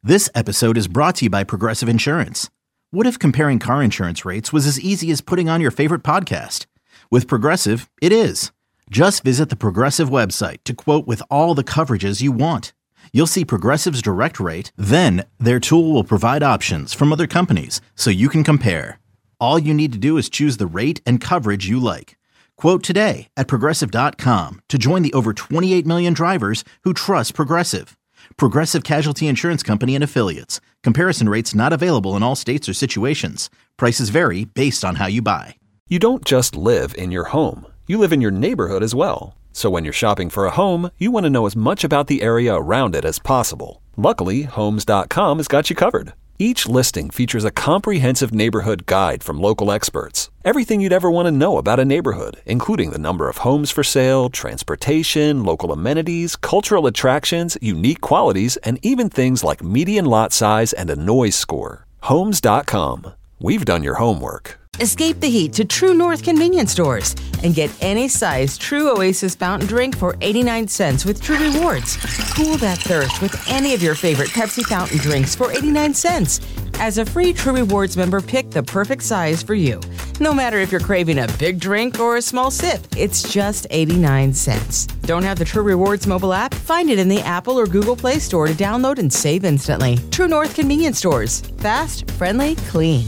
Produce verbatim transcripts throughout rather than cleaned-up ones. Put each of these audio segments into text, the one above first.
This episode is brought to you by Progressive Insurance. What if comparing car insurance rates was as easy as putting on your favorite podcast? With Progressive, it is. Just visit the Progressive website to quote with all the coverages you want. You'll see Progressive's direct rate, then their tool will provide options from other companies so you can compare. All you need to do is choose the rate and coverage you like. Quote today at progressive dot com to join the over twenty-eight million drivers who trust Progressive. Progressive Casualty Insurance Company and Affiliates. Comparison rates not available in all states or situations. Prices vary based on how you buy. You don't just live in your home. You live in your neighborhood as well. So when you're shopping for a home, you want to know as much about the area around it as possible. Luckily, Homes dot com has got you covered. Each listing features a comprehensive neighborhood guide from local experts. Everything you'd ever want to know about a neighborhood, including the number of homes for sale, transportation, local amenities, cultural attractions, unique qualities, and even things like median lot size and a noise score. Homes dot com. We've done your homework. Escape the heat to True North convenience stores and get any size True Oasis fountain drink for eighty-nine cents with True Rewards. Cool that thirst with any of your favorite Pepsi fountain drinks for eighty-nine cents. As a free True Rewards member, pick the perfect size for you. No matter if you're craving a big drink or a small sip, it's just eighty-nine cents. Don't have the True Rewards mobile app? Find it in the Apple or Google Play Store to download and save instantly. True North convenience stores. Fast, friendly, clean.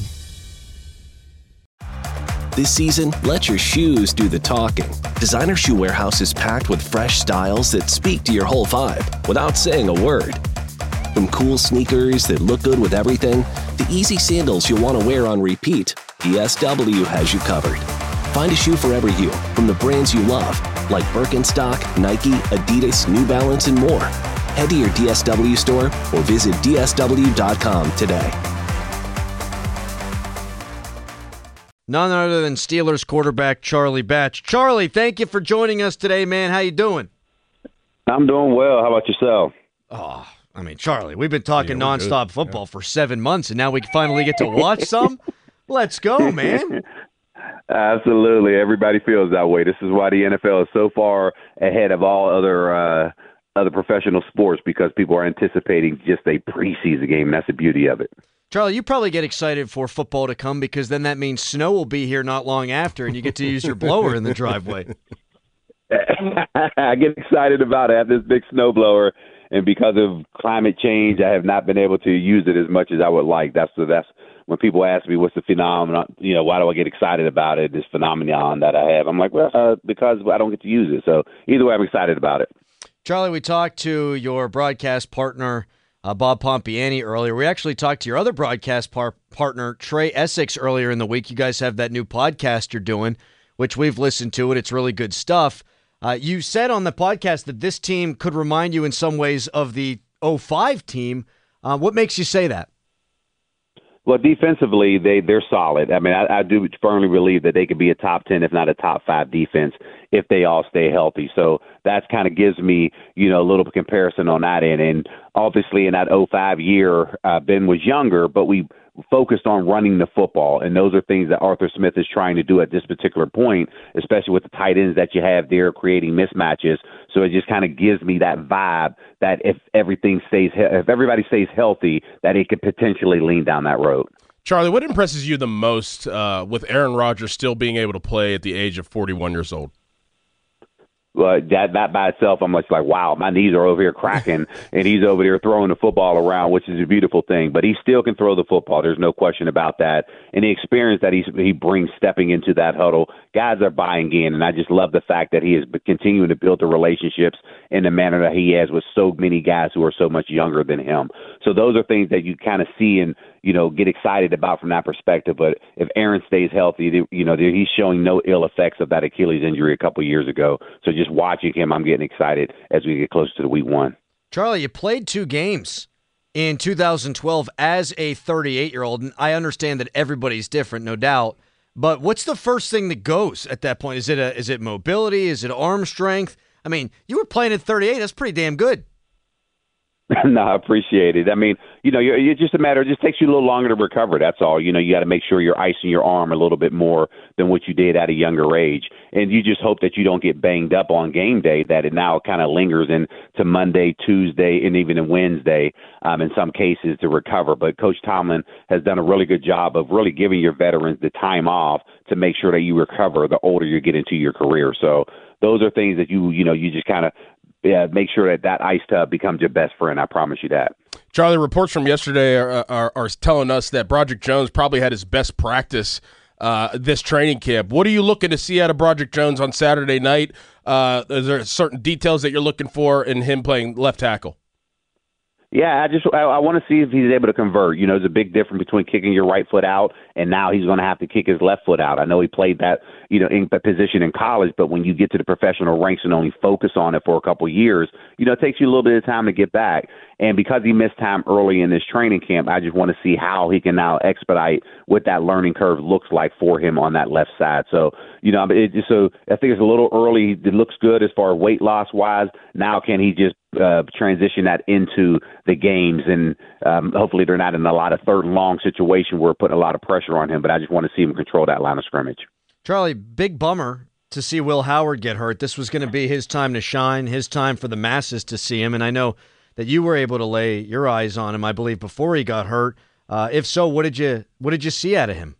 This season, let your shoes do the talking. Designer Shoe Warehouse is packed with fresh styles that speak to your whole vibe without saying a word. From cool sneakers that look good with everything, to easy sandals you'll want to wear on repeat, D S W has you covered. Find a shoe for every you from the brands you love, like Birkenstock, Nike, Adidas, New Balance, and more. Head to your D S W store or visit D S W dot com today. None other than Steelers quarterback Charlie Batch. Charlie, thank you for joining us today, man. How you doing? I'm doing well. How about yourself? Oh, I mean, Charlie, we've been talking yeah, nonstop good. football yeah. for seven months, and now we finally get to watch some? Let's go, man. Absolutely. Everybody feels that way. This is why the N F L is so far ahead of all other uh, other professional sports, because people are anticipating just a preseason game, and that's the beauty of it. Charlie, you probably get excited for football to come, because then that means snow will be here not long after, and you get to use your blower in the driveway. I get excited about it. I have this big snowblower, and because of climate change, I have not been able to use it as much as I would like. That's that's when people ask me what's the phenomenon, you know, why do I get excited about it, this phenomenon that I have. I'm like, well, uh, because I don't get to use it. So either way, I'm excited about it. Charlie, we talked to your broadcast partner, Uh, Bob Pompiani, earlier. We actually talked to your other broadcast par- partner, Trey Essex, earlier in the week. You guys have that new podcast you're doing, which we've listened to, and it's really good stuff. Uh, you said on the podcast that this team could remind you in some ways of the oh five team. Uh, what makes you say that? Well, defensively, they, they're solid. I mean, I, I do firmly believe that they could be a top ten, if not a top five defense, if they all stay healthy. So that kind of gives me, you know, a little comparison on that end. And obviously in that oh five year, uh, Ben was younger, but we focused on running the football. And those are things that Arthur Smith is trying to do at this particular point, especially with the tight ends that you have there creating mismatches. So it just kind of gives me that vibe that if everything stays, if everybody stays healthy, that it could potentially lean down that road. Charlie, what impresses you the most uh, with Aaron Rodgers still being able to play at the age of forty-one years old? Well, that, that by itself, I'm just like, wow, my knees are over here cracking, and he's over there throwing the football around, which is a beautiful thing. But he still can throw the football. There's no question about that. And the experience that he's, he brings stepping into that huddle, guys are buying in. And I just love the fact that he is continuing to build the relationships in the manner that he has with so many guys who are so much younger than him. So those are things that you kind of see and, you know, get excited about from that perspective. But if Aaron stays healthy, you know, he's showing no ill effects of that Achilles injury a couple of years ago. So just watching him, I'm getting excited as we get closer to the week one. Charlie, you played two games in two thousand twelve as a thirty-eight-year-old, and I understand that everybody's different, no doubt. But what's the first thing that goes at that point? Is it a, is it mobility? Is it arm strength? I mean, you were playing at thirty-eight. That's pretty damn good. No, I appreciate it. I mean, you know, you're, it's just a matter. It just takes you a little longer to recover. That's all. You know, you got to make sure you're icing your arm a little bit more than what you did at a younger age, and you just hope that you don't get banged up on game day. That it now kind of lingers into Monday, Tuesday, and even in Wednesday, um, in some cases, to recover. But Coach Tomlin has done a really good job of really giving your veterans the time off to make sure that you recover the older you get into your career. So those are things that you you know you just kind of. Yeah, make sure that that ice tub becomes your best friend. I promise you that. Charlie, reports from yesterday are, are, are telling us that Broderick Jones probably had his best practice uh, this training camp. What are you looking to see out of Broderick Jones on Saturday night? Uh, is there certain details that you're looking for in him playing left tackle? Yeah, I just I, I want to see if he's able to convert. You know, there's a big difference between kicking your right foot out and now he's going to have to kick his left foot out. I know he played that, you know, in that position in college, but when you get to the professional ranks and only focus on it for a couple of years, you know, it takes you a little bit of time to get back. And because he missed time early in this training camp, I just want to see how he can now expedite what that learning curve looks like for him on that left side. So, you know, it just, so I think it's a little early. It looks good as far as weight loss wise. Now, can he just uh, transition that into the games? And um, hopefully they're not in a lot of third and long situation where we're putting a lot of pressure on him. But I just want to see him control that line of scrimmage. Charlie, big bummer to see Will Howard get hurt. This was going to be his time to shine, his time for the masses to see him. And I know that you were able to lay your eyes on him, I believe, before he got hurt. Uh, if so, what did you what did you see out of him?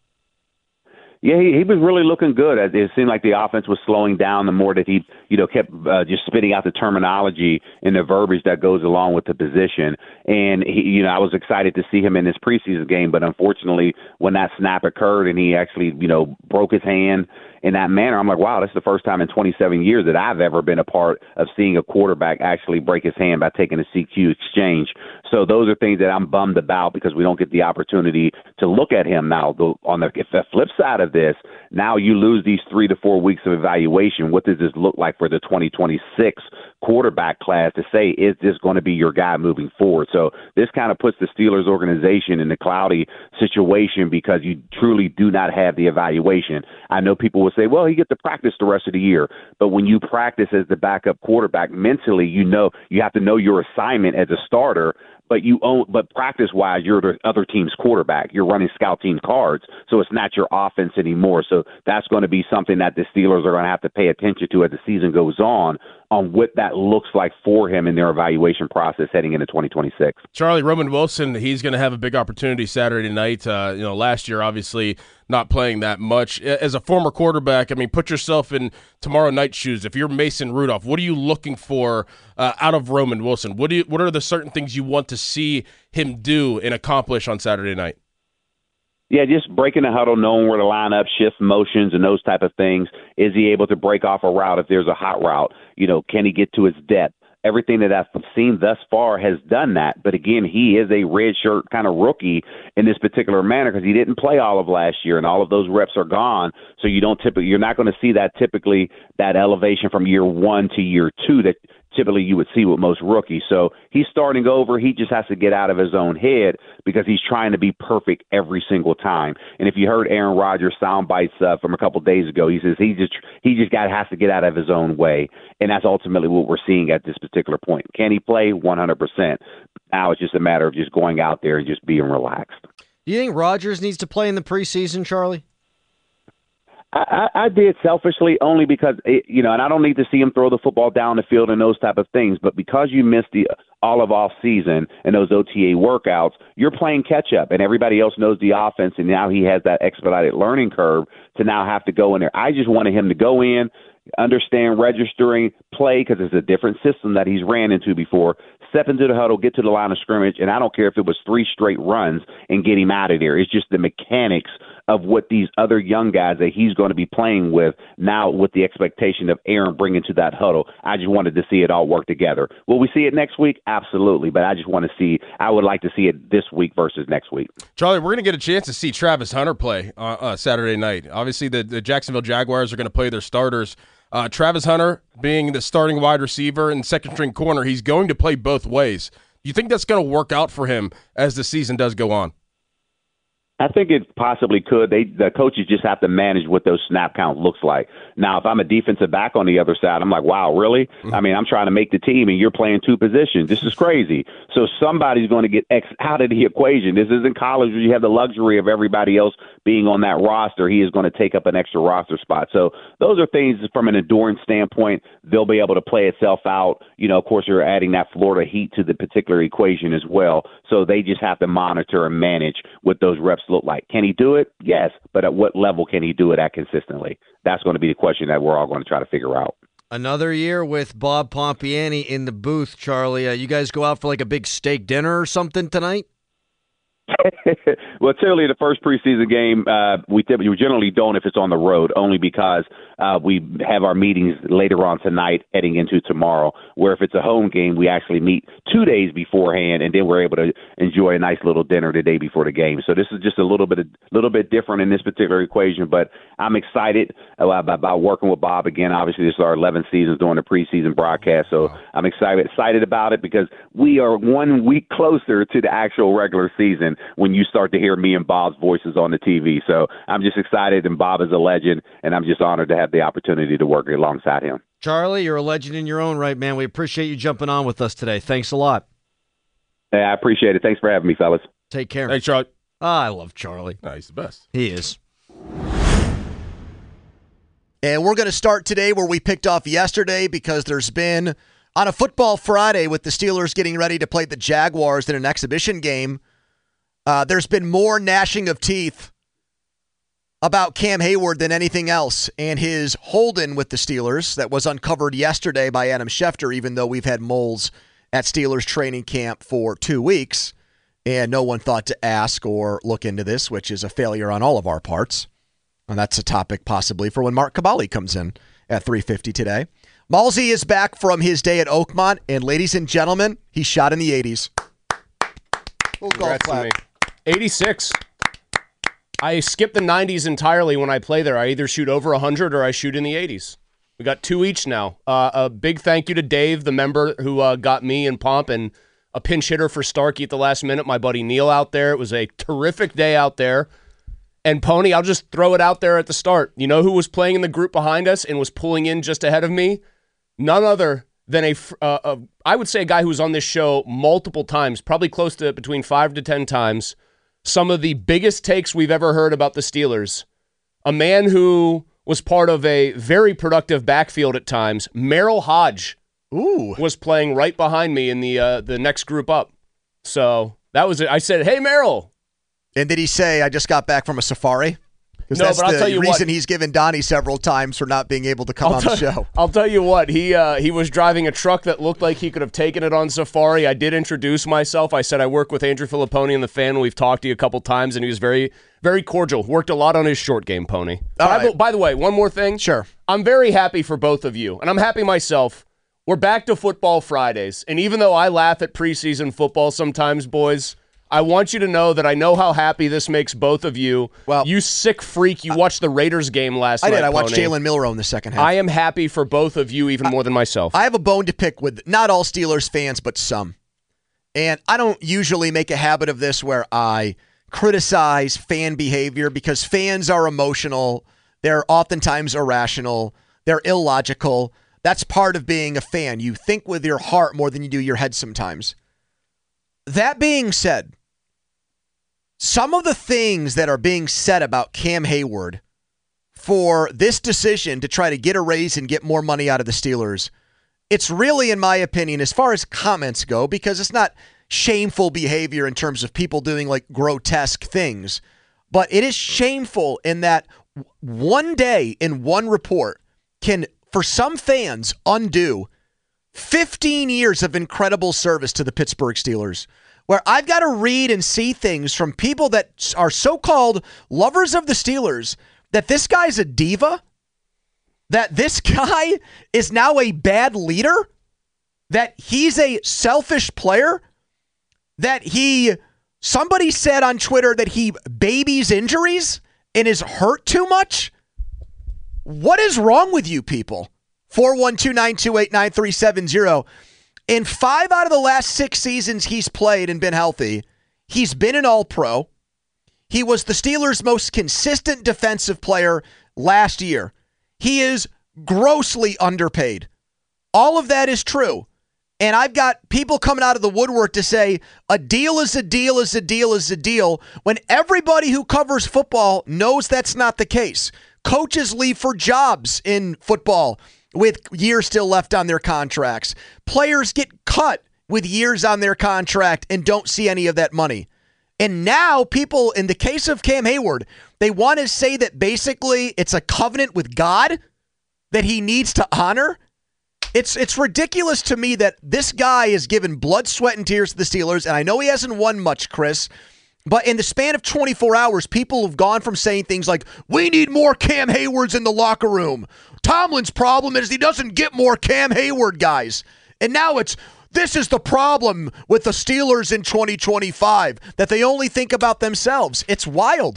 Yeah, he, he was really looking good. It seemed like the offense was slowing down the more that he, you know, kept uh, just spitting out the terminology and the verbiage that goes along with the position. And, he, you know, I was excited to see him in this preseason game, but unfortunately when that snap occurred and he actually, you know, broke his hand in that manner, I'm like, wow, that's the first time in twenty-seven years that I've ever been a part of seeing a quarterback actually break his hand by taking a C Q exchange. So those are things that I'm bummed about because we don't get the opportunity to look at him now. On the, if the flip side of this, now you lose these three to four weeks of evaluation. What does this look like for the twenty twenty-six quarterback class to say, is this going to be your guy moving forward? So this kind of puts the Steelers organization in a cloudy situation because you truly do not have the evaluation. I know people will say, well, he gets to practice the rest of the year. But when you practice as the backup quarterback, mentally, you know, you have to know your assignment as a starter. But you own, but practice-wise, you're the other team's quarterback. You're running scout team cards, so it's not your offense anymore. So that's going to be something that the Steelers are going to have to pay attention to as the season goes on, on what that looks like for him in their evaluation process heading into twenty twenty-six. Charlie, Roman Wilson, he's going to have a big opportunity Saturday night. Uh, you know, last year, obviously, not playing that much. As a former quarterback, I mean, put yourself in tomorrow night's shoes. If you're Mason Rudolph, what are you looking for uh, out of Roman Wilson? What do you, what are the certain things you want to see him do and accomplish on Saturday night? Yeah, just breaking the huddle, knowing where to line up, shift motions, and those type of things. Is he able to break off a route if there's a hot route? You know, can he get to his depth? Everything that I've seen thus far has done that. But again, he is a red shirt kind of rookie in this particular manner because he didn't play all of last year, and all of those reps are gone. So you don't typically, you're not going to see that typically that elevation from year one to year two that typically you would see with most rookies. So he's starting over. He just has to get out of his own head because he's trying to be perfect every single time. And if you heard Aaron Rodgers' sound bites uh, from a couple of days ago, he says he just he just got has to get out of his own way, and that's ultimately what we're seeing at this particular point. Can he play? one hundred percent. Now it's just a matter of just going out there and just being relaxed. Do you think Rodgers needs to play in the preseason, Charlie? I, I did selfishly only because, it, you know, and I don't need to see him throw the football down the field and those type of things, but because you missed the all of off season and those O T A workouts, you're playing catch up and everybody else knows the offense, and now he has that expedited learning curve to now have to go in there. I just wanted him to go in, understand registering, play, because it's a different system that he's ran into before, step into the huddle, get to the line of scrimmage, and I don't care if it was three straight runs and get him out of there. It's just the mechanics of what these other young guys that he's going to be playing with now with the expectation of Aaron bringing to that huddle. I just wanted to see it all work together. Will we see it next week? Absolutely, but I just want to see – I would like to see it this week versus next week. Charlie, we're going to get a chance to see Travis Hunter play uh, uh, Saturday night. Obviously, the, the Jacksonville Jaguars are going to play their starters. Uh, Travis Hunter being the starting wide receiver and second-string corner, he's going to play both ways. Do you think that's going to work out for him as the season does go on? I think it possibly could. They the coaches just have to manage what those snap count looks like. Now, if I'm a defensive back on the other side, I'm like, wow, really? Mm-hmm. I mean, I'm trying to make the team, and you're playing two positions. This is crazy. So somebody's going to get X out of the equation. This isn't college where you have the luxury of everybody else being on that roster. He is going to take up an extra roster spot. So those are things from an endurance standpoint. They'll be able to play itself out. You know, of course, you're adding that Florida heat to the particular equation as well. So they just have to monitor and manage what those reps look like. Can he do it? Yes. But at what level can he do it at consistently? That's going to be the question that we're all going to try to figure out. Another year with Bob Pompiani in the booth, Charlie. Uh, you guys go out for like a big steak dinner or something tonight? Well, clearly the first preseason game, uh, we, typically, we generally don't if it's on the road, only because uh, we have our meetings later on tonight heading into tomorrow, where if it's a home game, we actually meet two days beforehand, and then we're able to enjoy a nice little dinner the day before the game. So this is just a little bit a little bit different in this particular equation, but I'm excited about, about working with Bob again. Obviously, this is our eleventh season doing the preseason broadcast, so I'm excited excited about it because we are one week closer to the actual regular season when you start to hear me and Bob's voices on the T V. So I'm just excited, and Bob is a legend, and I'm just honored to have the opportunity to work alongside him. Charlie, you're a legend in your own right, man. We appreciate you jumping on with us today. Thanks a lot. Hey, I appreciate it. Thanks for having me, fellas. Take care. Hey, Charlie. Oh, I love Charlie. Oh, he's the best. He is. And we're going to start today where we picked off yesterday because there's been, on a football Friday with the Steelers getting ready to play the Jaguars in an exhibition game, uh, there's been more gnashing of teeth about Cam Hayward than anything else, and his hold-in with the Steelers that was uncovered yesterday by Adam Schefter, even though we've had moles at Steelers training camp for two weeks, and no one thought to ask or look into this, which is a failure on all of our parts. And that's a topic possibly for when Mark Caballi comes in at three fifty today. Malsey is back from his day at Oakmont, and ladies and gentlemen, he shot in the eighties. We'll golf clap. eighty-six. I skip the nineties entirely when I play there. I either shoot over one hundred or I shoot in the eighties. We got two each now. Uh, a big thank you to Dave, the member who uh, got me and Pomp, and a pinch hitter for Starkey at the last minute, my buddy Neil out there. It was a terrific day out there. And Pony, I'll just throw it out there at the start. You know who was playing in the group behind us and was pulling in just ahead of me? None other than a, uh, a I would say a guy who was on this show multiple times, probably close to between five to ten times. Some of the biggest takes we've ever heard about the Steelers. A man who was part of a very productive backfield at times. Merrill Hodge Ooh. was playing right behind me in the uh, the next group up. So that was it. I said, hey, Merrill. And did he say, I just got back from a safari? Because no, that's but I'll the tell you reason what, he's given Donnie several times for not being able to come I'll on tell, the show. I'll tell you what, he uh, he was driving a truck that looked like he could have taken it on safari. I did introduce myself. I said I work with Andrew Filipponi and the fan. We've talked to you a couple times, and he was very, very cordial. Worked a lot on his short game, Pony. All by, right. the, by the way, one more thing. Sure. I'm very happy for both of you, and I'm happy myself. We're back to Football Fridays, and even though I laugh at preseason football sometimes, boys, I want you to know that I know how happy this makes both of you. Well, you sick freak. You watched the Raiders game last I night, did. I watched Pony. Jalen Milroe in the second half. I am happy for both of you even more than myself. I have a bone to pick with not all Steelers fans, but some. And I don't usually make a habit of this where I criticize fan behavior because fans are emotional. They're oftentimes irrational. They're illogical. That's part of being a fan. You think with your heart more than you do your head sometimes. That being said, some of the things that are being said about Cam Hayward for this decision to try to get a raise and get more money out of the Steelers, it's really, in my opinion, as far as comments go, because it's not shameful behavior in terms of people doing like grotesque things, but it is shameful in that one day in one report can, for some fans, undo fifteen years of incredible service to the Pittsburgh Steelers, where I've got to read and see things from people that are so-called lovers of the Steelers that this guy's a diva, that this guy is now a bad leader, that he's a selfish player, that he, somebody said on Twitter that he babies injuries and is hurt too much. What is wrong with you people? four one two, nine two eight, nine three seven zero. In five out of the last six seasons he's played and been healthy, he's been an All-Pro. He was the Steelers' most consistent defensive player last year. He is grossly underpaid. All of that is true. And I've got people coming out of the woodwork to say a deal is a deal is a deal is a deal when everybody who covers football knows that's not the case. Coaches leave for jobs in football with years still left on their contracts. Players get cut with years on their contract and don't see any of that money. And now people, in the case of Cam Hayward, they want to say that basically it's a covenant with God that he needs to honor. It's it's ridiculous to me that this guy is given blood, sweat, and tears to the Steelers, and I know he hasn't won much, Chris, but in the span of twenty-four hours, people have gone from saying things like, we need more Cam Haywards in the locker room. Tomlin's problem is he doesn't get more Cam Hayward guys. And now it's, this is the problem with the Steelers in twenty twenty-five, that they only think about themselves. It's wild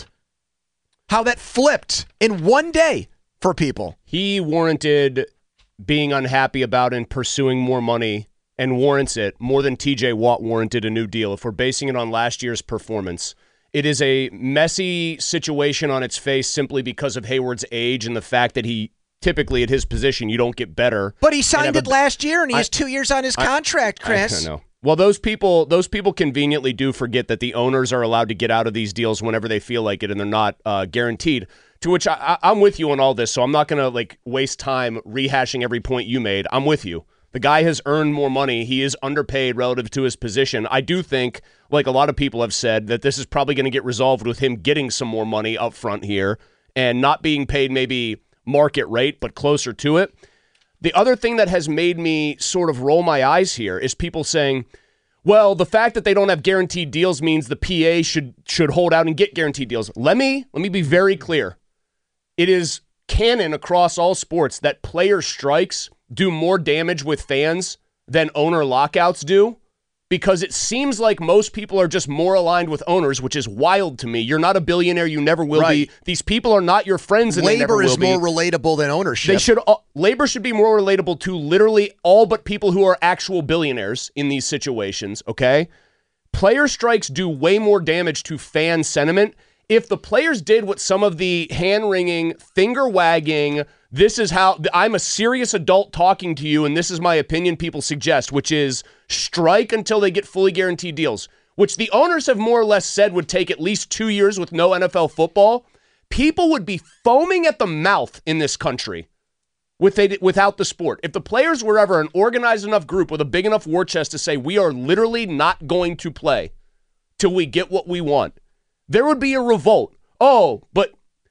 how that flipped in one day for people. He warranted being unhappy about and pursuing more money, and warrants it more than T J Watt warranted a new deal. If we're basing it on last year's performance, it is a messy situation on its face simply because of Hayward's age and the fact that he typically at his position you don't get better. But he signed it a, last year and he I, has two years on his contract, I, Chris. I don't know. Well, those people, those people conveniently do forget that the owners are allowed to get out of these deals whenever they feel like it, and they're not uh, guaranteed. To which I, I, I'm with you on all this, so I'm not going to like waste time rehashing every point you made. I'm with you. The guy has earned more money. He is underpaid relative to his position. I do think, like a lot of people have said, that this is probably going to get resolved with him getting some more money up front here and not being paid maybe market rate, but closer to it. The other thing that has made me sort of roll my eyes here is people saying, well, the fact that they don't have guaranteed deals means the P A should should hold out and get guaranteed deals. Let me let me be very clear. It is canon across all sports that player strikes do more damage with fans than owner lockouts do, because it seems like most people are just more aligned with owners, which is wild to me. You're not a billionaire. You never will right. be. These people are not your friends, and labor they never will is be. more relatable than ownership. They should. Uh, labor should be more relatable to literally all but people who are actual billionaires in these situations, okay? Player strikes do way more damage to fan sentiment. If the players did what some of the hand-wringing, finger-wagging, this is how, I'm a serious adult talking to you and this is my opinion people suggest, which is strike until they get fully guaranteed deals, which the owners have more or less said would take at least two years with no N F L football, people would be foaming at the mouth in this country with they, without the sport. If the players were ever an organized enough group with a big enough war chest to say, we are literally not going to play till we get what we want, there would be a revolt. Oh, but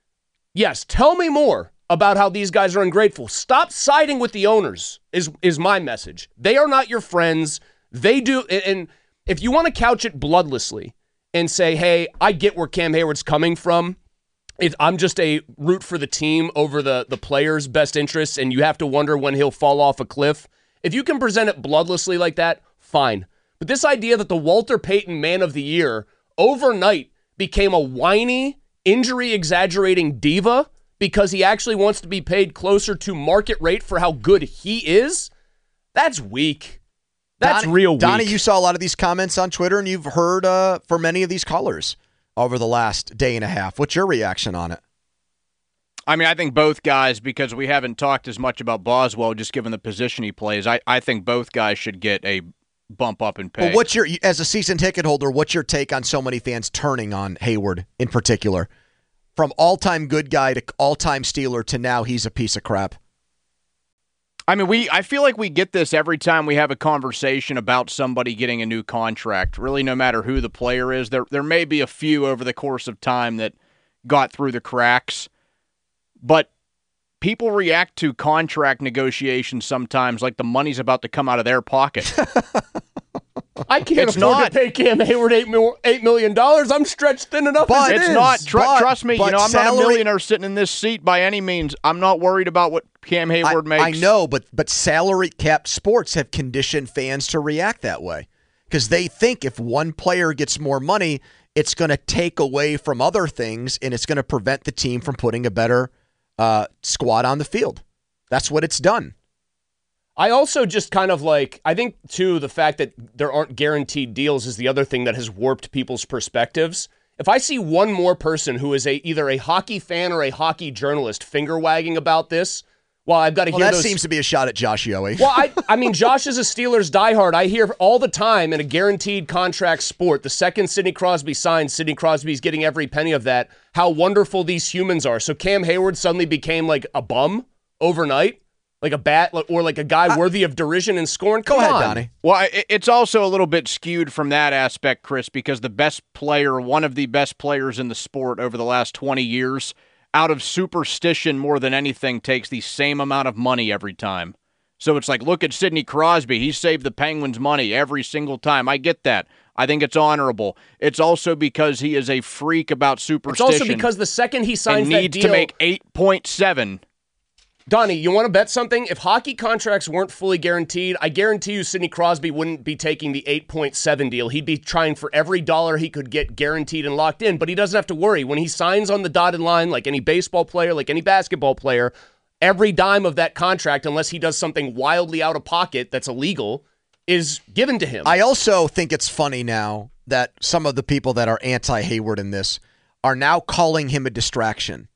yes, tell me more about how these guys are ungrateful. Stop siding with the owners is is my message. They are not your friends. They do, and if you want to couch it bloodlessly and say, hey, I get where Cam Hayward's coming from, It, I'm just a root for the team over the, the player's best interests, and you have to wonder when he'll fall off a cliff. If you can present it bloodlessly like that, fine. But this idea that the Walter Payton Man of the Year overnight became a whiny, injury-exaggerating diva because he actually wants to be paid closer to market rate for how good he is, that's weak. That's Donnie, real weak. Donnie, you saw a lot of these comments on Twitter, and you've heard uh, for many of these callers over the last day and a half. What's your reaction on it? I mean, I think both guys, because we haven't talked as much about Boswell, just given the position he plays, I, I think both guys should get a bump up in pay. Well, what's your, as a season ticket holder, what's your take on so many fans turning on Hayward in particular? From all-time good guy to all-time Steeler to now he's a piece of crap. I mean, we. I feel like we get this every time we have a conversation about somebody getting a new contract. Really, no matter who the player is, there there may be a few over the course of time that got through the cracks, but people react to contract negotiations sometimes like the money's about to come out of their pocket. I can't it's afford not, to pay Cam Hayward eight, mil, eight million dollars. I'm stretched thin enough but as it it's is. not. Tr- but, trust me, you know, I'm salary, not a millionaire sitting in this seat by any means. I'm not worried about what Cam Hayward I, makes. I know, but but salary cap sports have conditioned fans to react that way because they think if one player gets more money, it's going to take away from other things and it's going to prevent the team from putting a better uh, squad on the field. That's what it's done. I also just kind of like, I think, too, the fact that there aren't guaranteed deals is the other thing that has warped people's perspectives. if I see one more person who is a either a hockey fan or a hockey journalist finger wagging about this, well, I've got to well, hear that those. seems to be a shot at Josh Yohe. Well, I, I mean, Josh is a Steelers diehard. I hear all the time in a guaranteed contract sport, the second Sidney Crosby signs, Sidney Crosby's getting every penny of that, how wonderful these humans are. So Cam Hayward suddenly became like a bum overnight, like a bat, or like a guy I, worthy of derision and scorn. Come go ahead, on. Donnie. Well, it's also a little bit skewed from that aspect, Chris, because the best player, one of the best players in the sport over the last twenty years, out of superstition more than anything, takes the same amount of money every time. So it's like, look at Sidney Crosby. He saved the Penguins money every single time. I get that. I think it's honorable. It's also because he is a freak about superstition. It's also because the second he signs and that needs deal, to make eight point seven. Donnie, you want to bet something? If hockey contracts weren't fully guaranteed, I guarantee you Sidney Crosby wouldn't be taking the eight point seven deal. He'd be trying for every dollar he could get guaranteed and locked in, but he doesn't have to worry. When he signs on the dotted line, like any baseball player, like any basketball player, every dime of that contract, unless he does something wildly out of pocket that's illegal, is given to him. I also think it's funny now that some of the people that are anti-Hayward in this are now calling him a distraction.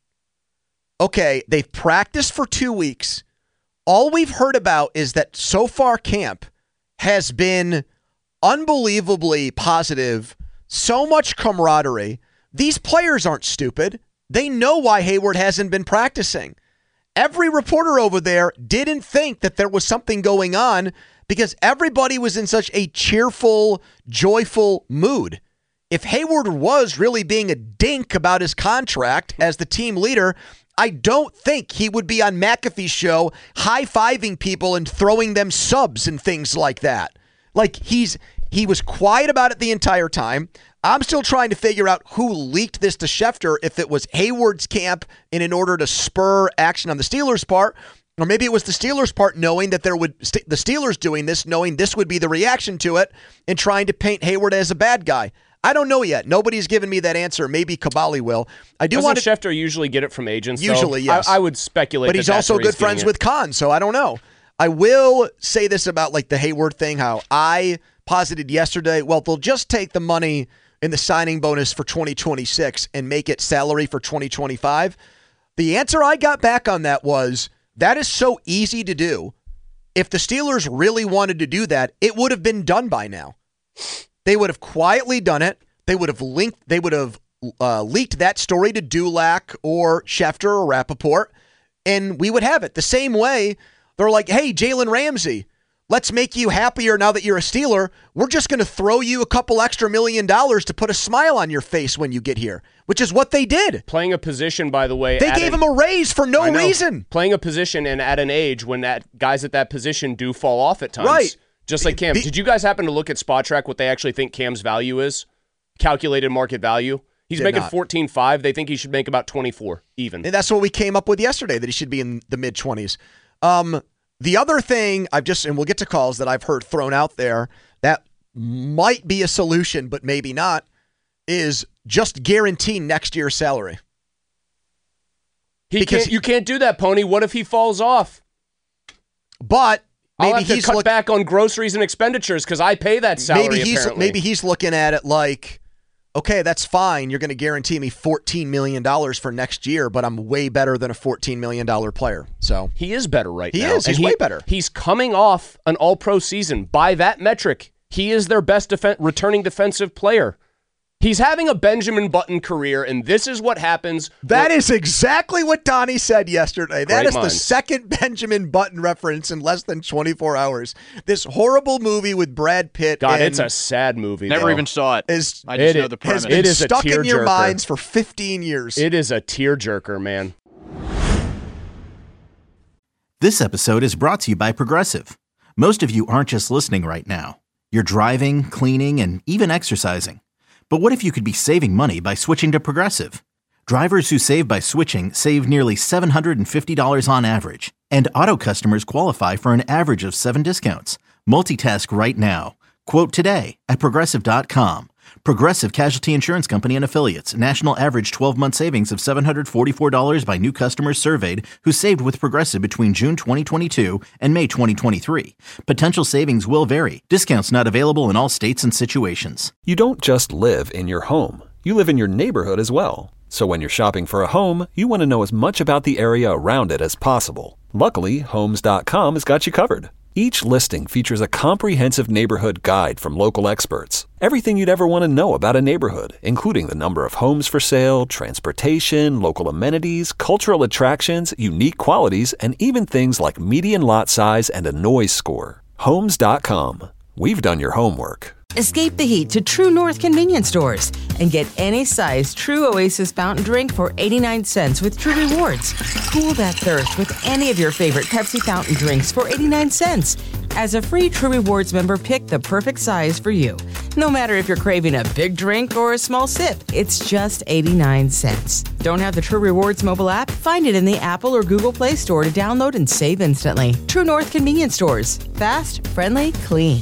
Okay, they've practiced for two weeks. All we've heard about is that so far camp has been unbelievably positive, so much camaraderie. These players aren't stupid. They know why Hayward hasn't been practicing. Every reporter over there didn't think that there was something going on because everybody was in such a cheerful, joyful mood. If Hayward was really being a dink about his contract as the team leader, I don't think he would be on McAfee's show high-fiving people and throwing them subs and things like that. Like, he's he was quiet about it the entire time. I'm still trying to figure out who leaked this to Schefter, if it was Hayward's camp and in order to spur action on the Steelers' part, or maybe it was the Steelers' part knowing that there would the Steelers doing this, knowing this would be the reaction to it, and trying to paint Hayward as a bad guy. I don't know yet. Nobody's given me that answer. Maybe Kabali will. I do Doesn't want to. Schefter usually get it from agents? Usually, though? yes. I, I would speculate. But that he's that's also where good he's getting friends it. with Khan, so I don't know. I will say this about like the Hayward thing. How I posited yesterday. Well, they'll just take the money in the signing bonus for twenty twenty-six and make it salary for twenty twenty-five. The answer I got back on that was that is so easy to do. If the Steelers really wanted to do that, it would have been done by now. They would have quietly done it. They would have linked. They would have uh, leaked that story to Dulac or Schefter or Rappaport, and we would have it. The same way they're like, hey, Jalen Ramsey, let's make you happier now that you're a Steeler. We're just going to throw you a couple extra million dollars to put a smile on your face when you get here, which is what they did. Playing a position, by the way. They gave an, him a raise for no reason. Playing a position and at an age when that guys at that position do fall off at times. Right. Just like Cam. Be, Did you guys happen to look at Spot Track what they actually think Cam's value is? Calculated market value. He's making fourteen five. They think he should make about twenty-four even. And that's what we came up with yesterday, that he should be in the mid-twenties. Um, the other thing I've just, and we'll get to calls that I've heard thrown out there that might be a solution, but maybe not, is just guarantee next year's salary. He because can't, you can't do that, Pony. What if he falls off? But maybe I'll have to he's cut look, back on groceries and expenditures because I pay that salary. Maybe he's apparently. maybe he's looking at it like, okay, that's fine. You're going to guarantee me fourteen million dollars for next year, but I'm way better than a fourteen million dollars player. So he is better right he now. He is. He's and way he, better. He's coming off an all-pro season. By that metric, he is their best def- returning defensive player. He's having a Benjamin Button career, and this is what happens. That is exactly what Donnie said yesterday. That Great is minds. the second Benjamin Button reference in less than twenty-four hours. This horrible movie with Brad Pitt. God, and it's a sad movie. Never though. even saw it. Is, I just it know the premise. has been It is a stuck in your tearjerker. minds for fifteen years. It is a tearjerker, man. This episode is brought to you by Progressive. Most of you aren't just listening right now. You're driving, cleaning, and even exercising. But what if you could be saving money by switching to Progressive? Drivers who save by switching save nearly seven hundred fifty dollars on average. And auto customers qualify for an average of seven discounts. Multitask right now. Quote today at Progressive dot com. Progressive Casualty Insurance Company and Affiliates. National average twelve-month savings of seven hundred forty-four dollars by new customers surveyed who saved with Progressive between June twenty twenty-two and May twenty twenty-three. Potential savings will vary. Discounts not available in all states and situations. You don't just live in your home. you live in your neighborhood as well. So when you're shopping for a home, you want to know as much about the area around it as possible. Luckily, Homes dot com has got you covered. Each listing features a comprehensive neighborhood guide from local experts. Everything you'd ever want to know about a neighborhood, including the number of homes for sale, transportation, local amenities, cultural attractions, unique qualities, and even things like median lot size and a noise score. Homes dot com. We've done your homework. Escape the heat to True North convenience stores and get any size True Oasis fountain drink for eighty-nine cents with True Rewards. Cool that thirst with any of your favorite Pepsi fountain drinks for eighty-nine cents. As a free True Rewards member, pick the perfect size for you. No matter if you're craving a big drink or a small sip, it's just eighty-nine cents. Don't have the True Rewards mobile app? Find it in the Apple or Google Play Store to download and save instantly. True North convenience stores. Fast, friendly, clean.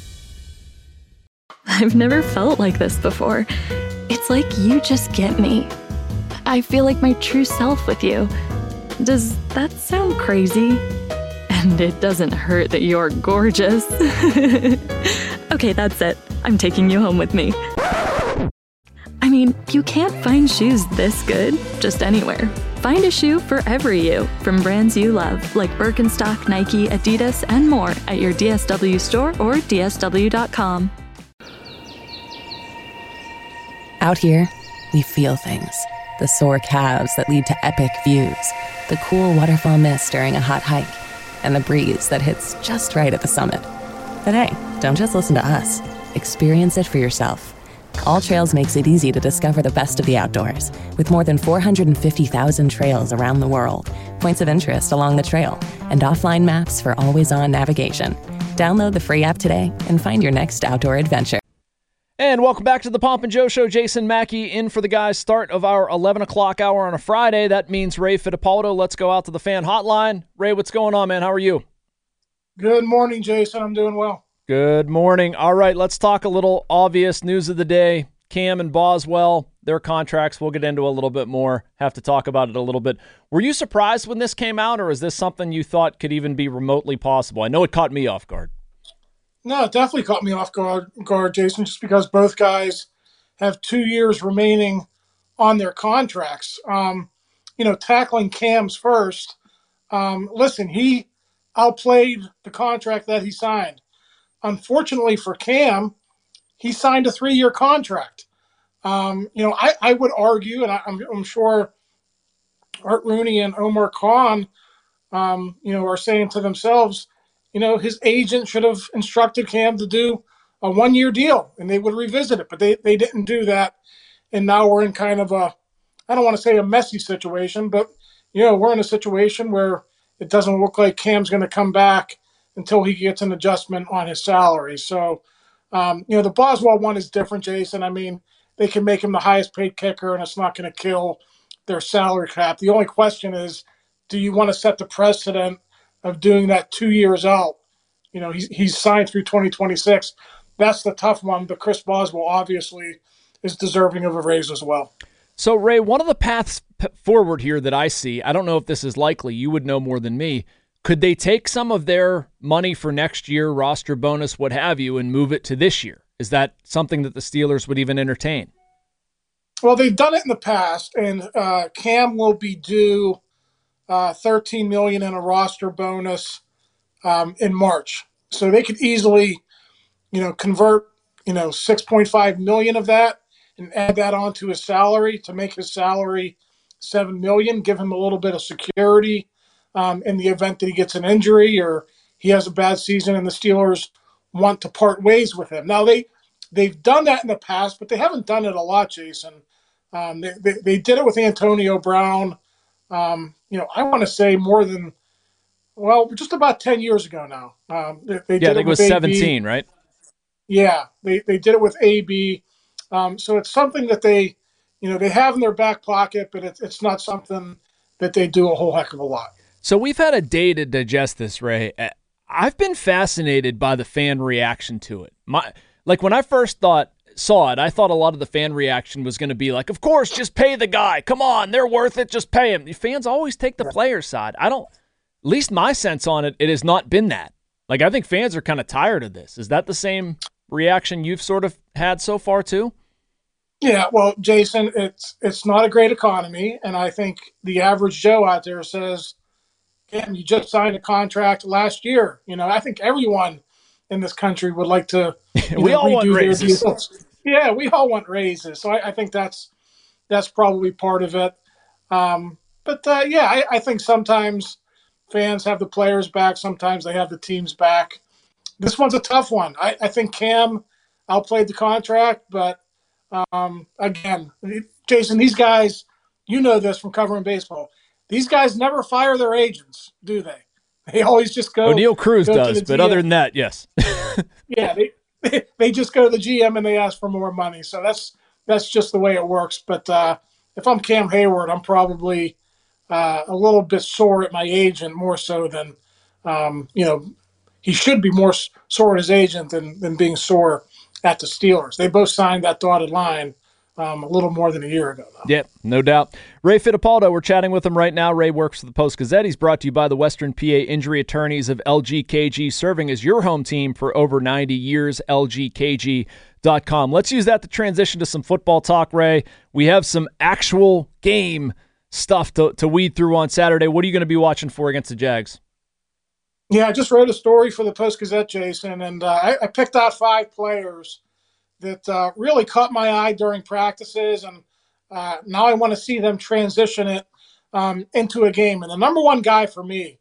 I've never felt like this before. It's like you just get me. I feel like my true self with you. Does that sound crazy? And it doesn't hurt that you're gorgeous. Okay, that's it. I'm taking you home with me. I mean, you can't find shoes this good just anywhere. Find a shoe for every you from brands you love, like Birkenstock, Nike, Adidas, and more at your D S W store or D S W dot com. Out here, we feel things. The sore calves that lead to epic views, the cool waterfall mist during a hot hike, and the breeze that hits just right at the summit. But hey, don't just listen to us. Experience it for yourself. All Trails makes it easy to discover the best of the outdoors, with more than four hundred fifty thousand trails around the world, points of interest along the trail, and offline maps for always-on navigation. Download the free app today and find your next outdoor adventure. And welcome back to the Pomp and Joe Show. Jason Mackey in for the guys. Start of our eleven o'clock hour on a Friday. That means Ray Fittipaldo. Let's go out to the fan hotline. Ray, what's going on, man? How are you? Good morning, Jason. I'm doing well. Good morning. All right, let's talk a little obvious news of the day. Cam and Boswell, their contracts, we'll get into a little bit more. Have to talk about it a little bit. Were you surprised when this came out, or is this something you thought could even be remotely possible? I know it caught me off guard. No, it definitely caught me off guard, guard, Jason, just because both guys have two years remaining on their contracts. Um, you know, tackling Cam's first, um, listen, he outplayed the contract that he signed. Unfortunately for Cam, he signed a three-year contract. Um, you know, I, I would argue, and I, I'm, I'm sure Art Rooney and Omar Khan, um, you know, are saying to themselves, you know, his agent should have instructed Cam to do a one-year deal, and they would revisit it. But they, they didn't do that, and now we're in kind of a, I don't want to say a messy situation, but, you know, we're in a situation where it doesn't look like Cam's going to come back until he gets an adjustment on his salary. So, um, you know, the Boswell one is different, Jason. I mean, they can make him the highest-paid kicker, and it's not going to kill their salary cap. The only question is, do you want to set the precedent of doing that two years out? You know, he's, he's signed through twenty twenty-six. That's the tough one, but Chris Boswell obviously is deserving of a raise as well. So, Ray, one of the paths p- forward here that I see, I don't know if this is likely, you would know more than me, could they take some of their money for next year, roster bonus, what have you, and move it to this year? Is that something that the Steelers would even entertain? Well, they've done it in the past, and uh, Cam will be due Uh, thirteen million dollars in a roster bonus um, in March. So they could easily, you know, convert, you know, six point five million dollars of that and add that onto his salary to make his salary seven million dollars, give him a little bit of security um, in the event that he gets an injury or he has a bad season and the Steelers want to part ways with him. Now, they, they've done that in the past, but they haven't done it a lot, Jason. Um, they, they, they did it with Antonio Brown. Um, you know, I want to say more than, well, just about ten years ago now. Um, they, they yeah, did I think it was seventeen, right? Yeah, they, they did it with A B. Um, so it's something that they, you know, they have in their back pocket, but it's it's not something that they do a whole heck of a lot. So we've had a day to digest this, Ray. I've been fascinated by the fan reaction to it. My, like when I first thought, saw it, I thought a lot of the fan reaction was going to be like, of course, just pay the guy. Come on, they're worth it. Just pay him. The fans always take the player's side. I don't, at least my sense on it, it has not been that. Like, I think fans are kind of tired of this. Is that the same reaction you've sort of had so far too? Yeah, well, Jason, it's it's not a great economy, and I think the average Joe out there says, "Cam, you just signed a contract last year." You know, I think everyone in this country would like to you we know, all want redo their raises. deals. Yeah, we all want raises, so I, I think that's that's probably part of it. Um, but uh, yeah, I, I think sometimes fans have the players back, sometimes they have the teams back. This one's a tough one. I, I think Cam outplayed the contract, but um, again, Jason, these guys, you know this from covering baseball. These guys never fire their agents, do they? They always just go. O'Neal Cruz go does, but other than that, yes. yeah, they they just go to the G M and they ask for more money. So that's that's just the way it works. But uh, if I'm Cam Hayward, I'm probably uh, a little bit sore at my agent, more so than um, you know. He should be more sore at his agent than, than being sore at the Steelers. They both signed that dotted line um, a little more than a year ago, though. Yep, no doubt. Ray Fittipaldo, we're chatting with him right now. Ray works for the Post-Gazette. He's brought to you by the Western P A Injury Attorneys of L G K G, serving as your home team for over ninety years, L G K G dot com. Let's use that to transition to some football talk, Ray. We have some actual game stuff to, to weed through on Saturday. What are you going to be watching for against the Jags? Yeah, I just wrote a story for the Post-Gazette, Jason, and uh, I, I picked out five players that uh, really caught my eye during practices, and uh, now I want to see them transition it um, into a game. And the number one guy for me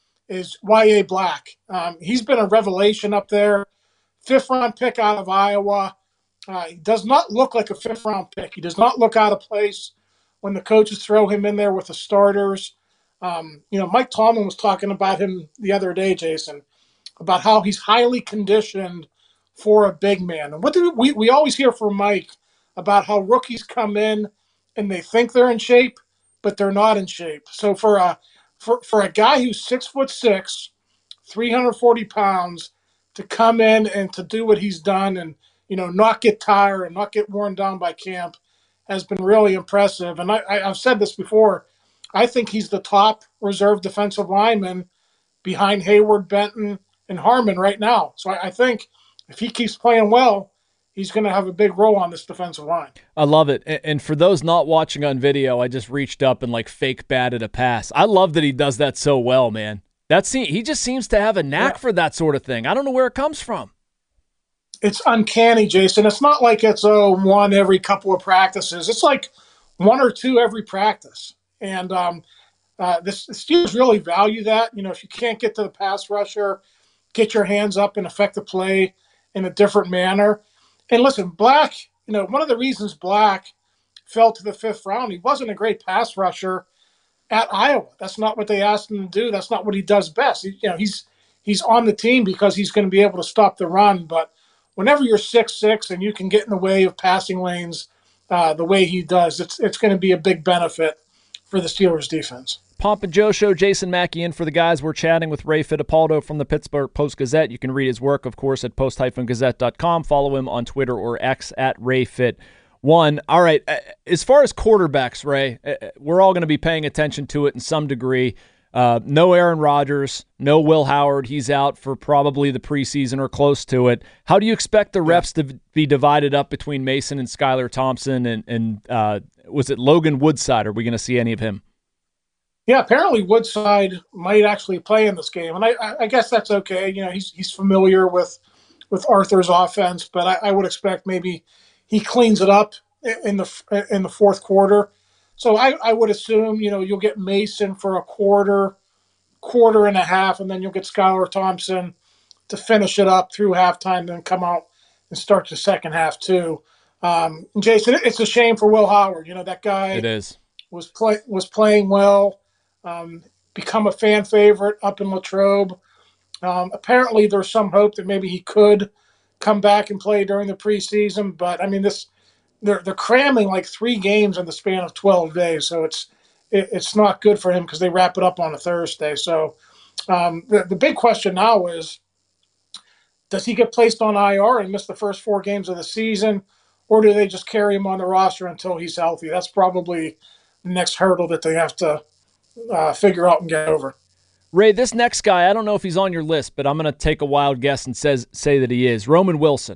is Y A Black. Um, he's been a revelation up there, fifth-round pick out of Iowa. Uh, he does not look like a fifth-round pick. He does not look out of place when the coaches throw him in there with the starters. Um, you know, Mike Tomlin was talking about him the other day, Jason, about how he's highly conditioned for a big man. And what do we, we always hear from Mike about how rookies come in and they think they're in shape, but they're not in shape. So for a, for, for a guy who's six foot six, three hundred forty pounds, to come in and to do what he's done and, you know, not get tired and not get worn down by camp has been really impressive. And I, I, I've said this before, I think he's the top reserve defensive lineman behind Hayward, Benton, and Harmon right now. So I, I think if he keeps playing well, he's going to have a big role on this defensive line. I love it. And for those not watching on video, I just reached up and like fake batted a pass. I love that he does that so well, man. That's he just seems to have a knack yeah. for that sort of thing. I don't know where it comes from. It's uncanny, Jason. It's not like it's oh, one every couple of practices. It's like one or two every practice. And um, uh, the Steelers really value that. You know, if you can't get to the pass rusher, get your hands up and affect the play in a different manner. And listen, Black, you know, one of the reasons Black fell to the fifth round, he wasn't a great pass rusher at Iowa. That's not what they asked him to do. That's not what he does best. He, you know, he's he's on the team because he's going to be able to stop the run. But whenever you're six six and you can get in the way of passing lanes uh, the way he does, it's it's going to be a big benefit for the Steelers defense. Pomp and Joe Show, Jason Mackey in for the guys. We're chatting with Ray Fittipaldo from the Pittsburgh Post-Gazette. You can read his work, of course, at post dash gazette dot com. Follow him on Twitter or X at Ray Fit one. All right, as far as quarterbacks, Ray, we're all going to be paying attention to it in some degree. Uh, no Aaron Rodgers, no Will Howard. He's out for probably the preseason or close to it. How do you expect the reps to be divided up between Mason and Skylar Thompson and, and uh, was it Logan Woodside? Are we going to see any of him? Yeah, apparently Woodside might actually play in this game, and I, I guess that's okay. You know, he's he's familiar with with Arthur's offense, but I, I would expect maybe he cleans it up in the in the fourth quarter. So I, I would assume, you know, you'll get Mason for a quarter, quarter and a half, and then you'll get Skylar Thompson to finish it up through halftime, then come out and start the second half too. Um, Jason, it's a shame for Will Howard. You know, that guy it is. was play, was playing well, um, become a fan favorite up in Latrobe. Um, apparently, there's some hope that maybe he could come back and play during the preseason, but I mean, this they're they're cramming like three games in the span of twelve days, so it's it, it's not good for him because they wrap it up on a Thursday. So um, the the big question now is, does he get placed on I R and miss the first four games of the season, or do they just carry him on the roster until he's healthy? That's probably the next hurdle that they have to uh, figure out and get over. Ray, this next guy, I don't know if he's on your list, but I'm going to take a wild guess and says say that he is. Roman Wilson.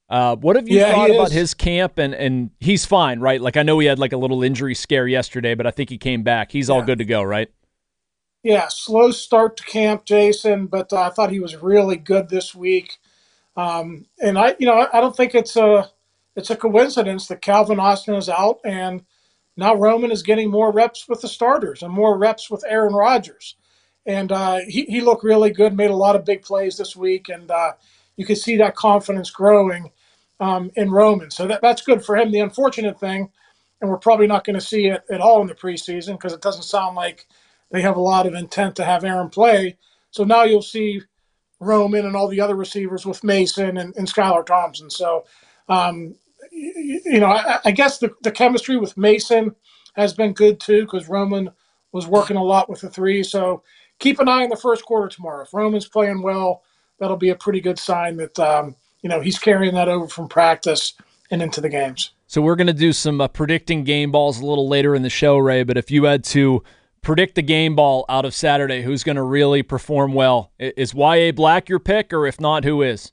Uh, what have you Yeah, thought he about is. his camp? And, and he's fine, right? Like, I know he had like a little injury scare yesterday, but I think he came back. He's all good to go, right? Yeah, slow start to camp, Jason, but uh, I thought he was really good this week. Um, and I, you know, I, I don't think it's a it's a coincidence that Calvin Austin is out, and now Roman is getting more reps with the starters and more reps with Aaron Rodgers. And uh, he he looked really good, made a lot of big plays this week, and uh, you can see that confidence growing um, in Roman. So that that's good for him. The unfortunate thing, and we're probably not going to see it at all in the preseason because it doesn't sound like they have a lot of intent to have Aaron play. So now you'll see Roman and all the other receivers with Mason and, and Skylar Thompson. So, um, you, you know, I, I guess the, the chemistry with Mason has been good too because Roman was working a lot with the three. So keep an eye on the first quarter tomorrow. If Roman's playing well, that'll be a pretty good sign that, um, you know, he's carrying that over from practice and into the games. So we're going to do some uh, predicting game balls a little later in the show, Ray, but if you had to predict the game ball out of Saturday, who's going to really perform well? Is Y A. Black your pick, or if not, who is?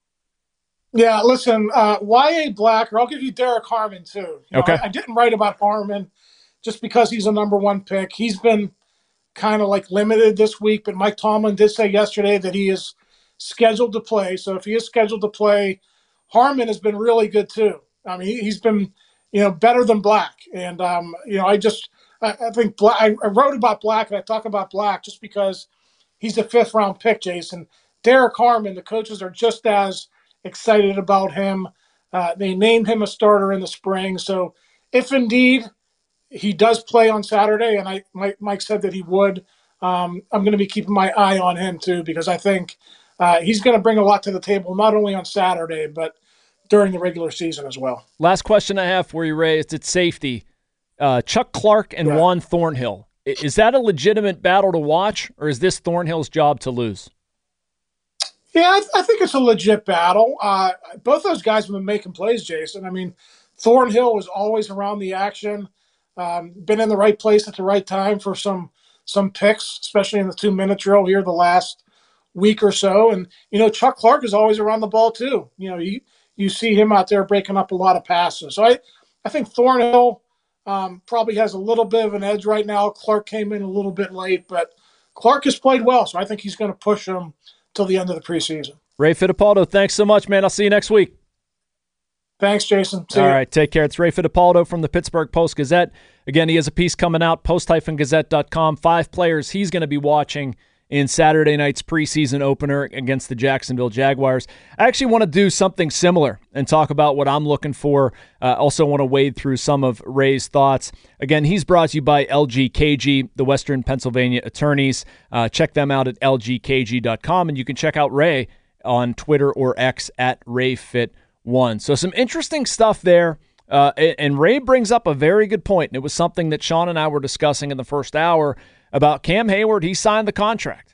Yeah, listen, uh, Y A. Black, or I'll give you Derek Harmon too. You know, Okay. I, I didn't write about Harmon just because he's a number one pick. He's been kind of like limited this week, but Mike Tomlin did say yesterday that he is scheduled to play. So if he is scheduled to play, Harmon has been really good too. I mean, he, he's been, you know, better than Black. And, um, you know, I just, I, I think Black, I, I wrote about Black and I talk about Black just because he's a fifth round pick, Jason. Derek Harmon, the coaches are just as excited about him. Uh, they named him a starter in the spring. So if indeed he does play on Saturday, and I Mike, Mike said that he would, um, I'm going to be keeping my eye on him too because I think uh, he's going to bring a lot to the table, not only on Saturday, but during the regular season as well. Last question I have for you, Ray, is at safety. Uh, Chuck Clark and Yeah. Juan Thornhill. I- Is that a legitimate battle to watch, or is this Thornhill's job to lose? Yeah, I, th- I think it's a legit battle. Uh, both those guys have been making plays, Jason. I mean, Thornhill is always around the action, um, been in the right place at the right time for some some picks, especially in the two-minute drill here the last week or so. And, you know, Chuck Clark is always around the ball too. You know, you, you see him out there breaking up a lot of passes. So I, I think Thornhill um, probably has a little bit of an edge right now. Clark came in a little bit late, but Clark has played well, so I think he's going to push him till the end of the preseason. Ray Fittipaldo, thanks so much, man. I'll see you next week. Thanks, Jason. See All ya. right, take care. It's Ray Fittipaldo from the Pittsburgh Post-Gazette. Again, he has a piece coming out, post gazette dot com. Five players he's going to be watching in Saturday night's preseason opener against the Jacksonville Jaguars. I actually want to do something similar and talk about what I'm looking for. Uh, also want to wade through some of Ray's thoughts. Again, he's brought to you by L G K G, the Western Pennsylvania attorneys. Uh, check them out at L G K G dot com, and you can check out Ray on Twitter or X at RayFit one. So some interesting stuff there. Uh, and Ray brings up a very good point, and it was something that Sean and I were discussing in the first hour about Cam Hayward. He signed the contract.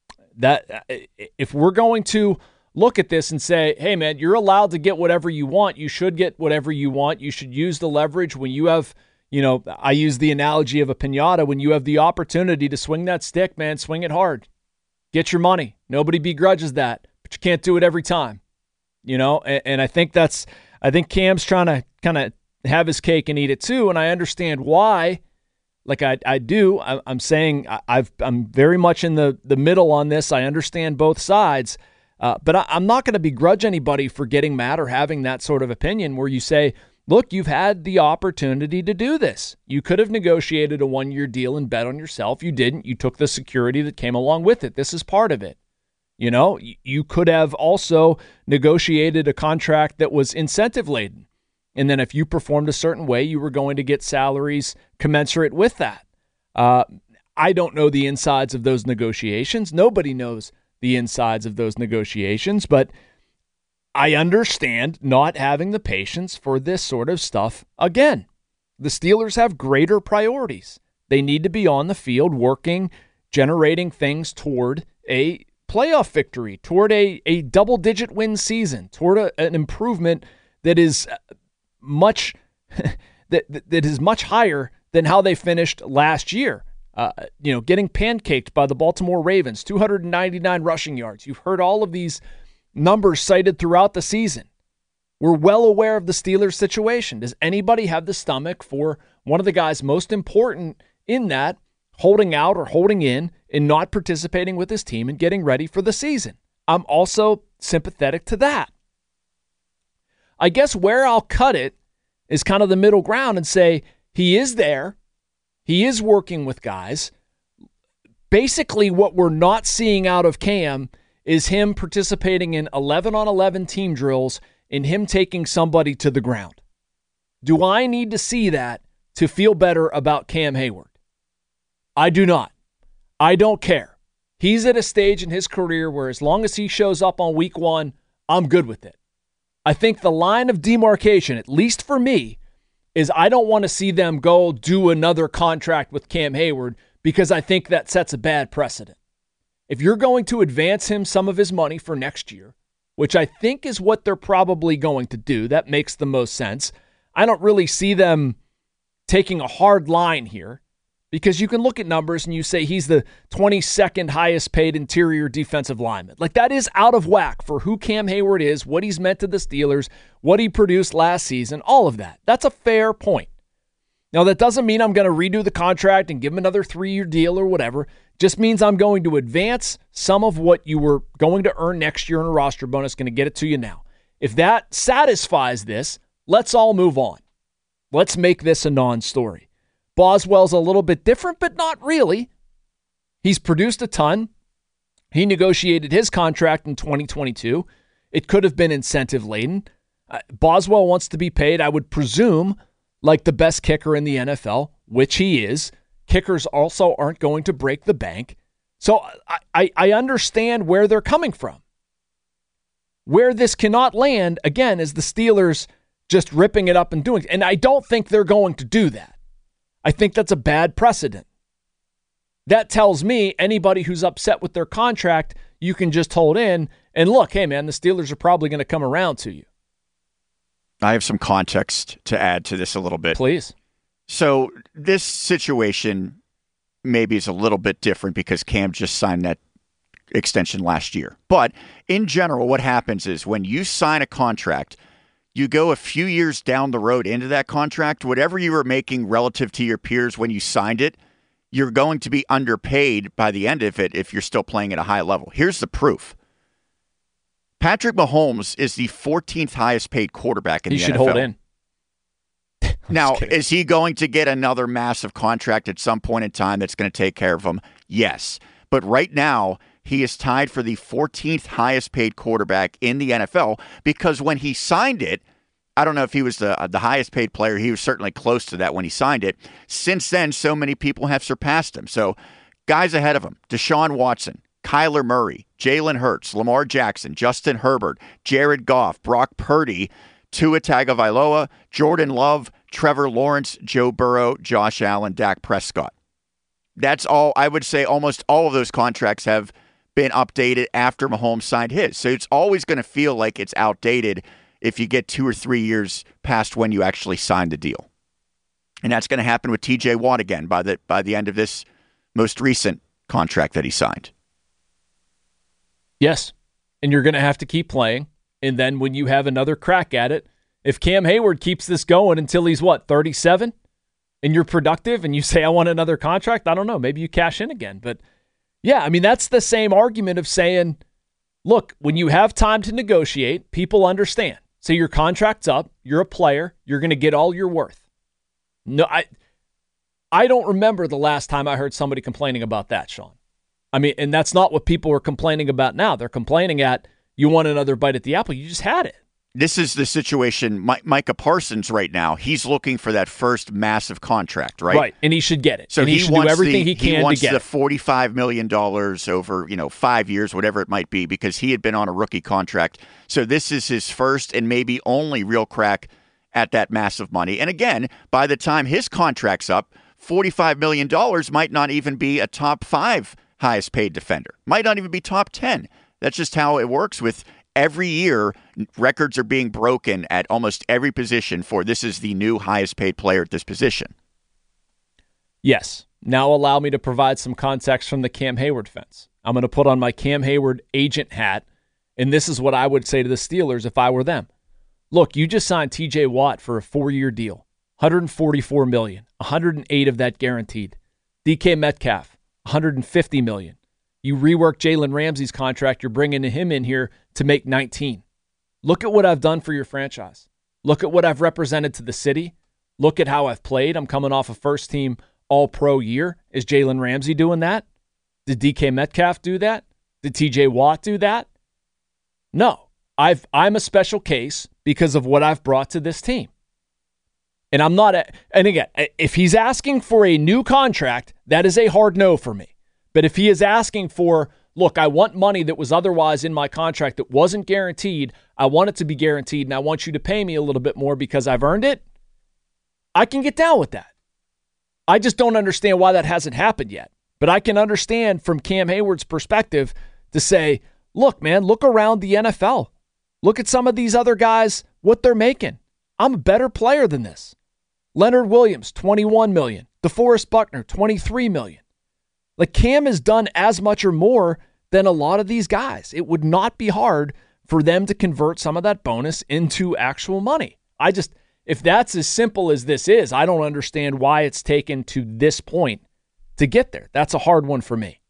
That if we're going to look at this and say, hey, man, you're allowed to get whatever you want, you should get whatever you want. You should use the leverage when you have, you know, I use the analogy of a piñata. When you have the opportunity to swing that stick, man, swing it hard. Get your money. Nobody begrudges that, but you can't do it every time. You know, and, and I think that's, I think Cam's trying to kind of have his cake and eat it too, and I understand why. Like I, I do. I, I'm saying I, I've, I'm very much in the, the middle on this. I understand both sides, uh, but I, I'm not going to begrudge anybody for getting mad or having that sort of opinion where you say, look, you've had the opportunity to do this. You could have negotiated a one-year deal and bet on yourself. You didn't. You took the security that came along with it. This is part of it. You know, you could have also negotiated a contract that was incentive-laden. And then if you performed a certain way, you were going to get salaries commensurate with that. Uh, I don't know the insides of those negotiations. Nobody knows the insides of those negotiations, but I understand not having the patience for this sort of stuff again. The Steelers have greater priorities. They need to be on the field working, generating things toward a playoff victory, toward a, a double-digit win season, toward a, an improvement that is much that that is much higher than how they finished last year. Uh, you know, getting pancaked by the Baltimore Ravens, two hundred ninety-nine rushing yards. You've heard all of these numbers cited throughout the season. We're well aware of the Steelers' situation. Does anybody have the stomach for one of the guys most important in that holding out or holding in and not participating with his team and getting ready for the season? I'm also sympathetic to that. I guess where I'll cut it is kind of the middle ground and say he is there. He is working with guys. Basically, what we're not seeing out of Cam is him participating in eleven on eleven team drills and him taking somebody to the ground. Do I need to see that to feel better about Cam Hayward? I do not. I don't care. He's at a stage in his career where as long as he shows up on week one, I'm good with it. I think the line of demarcation, at least for me, is I don't want to see them go do another contract with Cam Hayward because I think that sets a bad precedent. If you're going to advance him some of his money for next year, which I think is what they're probably going to do, that makes the most sense. I don't really see them taking a hard line here because you can look at numbers and you say he's the twenty-second highest paid interior defensive lineman. Like, that is out of whack for who Cam Hayward is, what he's meant to the Steelers, what he produced last season, all of that. That's a fair point. Now, that doesn't mean I'm going to redo the contract and give him another three-year deal or whatever. Just means I'm going to advance some of what you were going to earn next year in a roster bonus, going to get it to you now. If that satisfies this, let's all move on. Let's make this a non-story. Boswell's a little bit different, but not really. He's produced a ton. He negotiated his contract in twenty twenty-two. It could have been incentive-laden. Uh, Boswell wants to be paid, I would presume, like the best kicker in the N F L, which he is. Kickers also aren't going to break the bank. So I, I, I understand where they're coming from. Where this cannot land, again, is the Steelers just ripping it up and doing it. And I don't think they're going to do that. I think that's a bad precedent. That tells me anybody who's upset with their contract, you can just hold in and look, hey, man, the Steelers are probably going to come around to you. I have some context to add to this a little bit. Please. So this situation maybe is a little bit different because Cam just signed that extension last year. But in general, what happens is when you sign a contract, you go a few years down the road into that contract, whatever you were making relative to your peers when you signed it, you're going to be underpaid by the end of it if you're still playing at a high level. Here's the proof. Patrick Mahomes is the fourteenth highest paid quarterback in he the should N F L. Hold in. Now, is he going to get another massive contract at some point in time that's going to take care of him? Yes. But right now, he is tied for the fourteenth highest paid quarterback in the N F L because when he signed it, I don't know if he was the, the highest paid player. He was certainly close to that when he signed it. Since then, so many people have surpassed him. So guys ahead of him, Deshaun Watson, Kyler Murray, Jalen Hurts, Lamar Jackson, Justin Herbert, Jared Goff, Brock Purdy, Tua Tagovailoa, Jordan Love, Trevor Lawrence, Joe Burrow, Josh Allen, Dak Prescott. That's all. I would say almost all of those contracts have been updated after Mahomes signed his. So it's always going to feel like it's outdated if you get two or three years past when you actually signed the deal. And that's going to happen with T J Watt again by the by the end of this most recent contract that he signed. Yes. And you're going to have to keep playing. And then when you have another crack at it, if Cam Hayward keeps this going until he's, what, thirty-seven? And you're productive and you say, I want another contract, I don't know. Maybe you cash in again. But, yeah, I mean, that's the same argument of saying, look, when you have time to negotiate, people understand. So your contract's up. You're a player. You're going to get all you're worth. No, I, I don't remember the last time I heard somebody complaining about that, Sean. I mean, and that's not what people are complaining about now. They're complaining at, you want another bite at the apple. You just had it. This is the situation. Mi- Micah Parsons right now, he's looking for that first massive contract, right? Right, and he should get it. So and he, he should wants do everything the, he can he wants to get the it. forty-five million dollars over, you know, five years, whatever it might be, because he had been on a rookie contract. So this is his first and maybe only real crack at that massive money. And again, by the time his contract's up, forty-five million dollars might not even be a top five highest paid defender. Might not even be top ten. That's just how it works with every year. Records are being broken at almost every position for this is the new highest paid player at this position. Yes. Now allow me to provide some context from the Cam Hayward fence. I'm going to put on my Cam Hayward agent hat, and this is what I would say to the Steelers if I were them. look, you just signed T J Watt for a four-year deal, one hundred forty-four million dollars, one hundred eight of that guaranteed. D K Metcalf, one hundred fifty million dollars. You rework Jalen Ramsey's contract, you're bringing him in here to make nineteen. Look at what I've done for your franchise. Look at what I've represented to the city. Look at how I've played. I'm coming off a first-team all-pro year. Is Jalen Ramsey doing that? Did D K Metcalf do that? Did T J Watt do that? No. I've, I'm a special case because of what I've brought to this team. And I'm not, a, and again, if he's asking for a new contract, that is a hard no for me. But if he is asking for, look, I want money that was otherwise in my contract that wasn't guaranteed, I want it to be guaranteed, and I want you to pay me a little bit more because I've earned it, I can get down with that. I just don't understand why that hasn't happened yet. But I can understand from Cam Hayward's perspective to say, look, man, look around the N F L. Look at some of these other guys, what they're making. I'm a better player than this. Leonard Williams, twenty-one million dollars. DeForest Buckner, twenty-three million dollars. Like Cam has done as much or more than a lot of these guys. It would not be hard for them to convert some of that bonus into actual money. I just, if that's as simple as this is, I don't understand why it's taken to this point to get there. That's a hard one for me.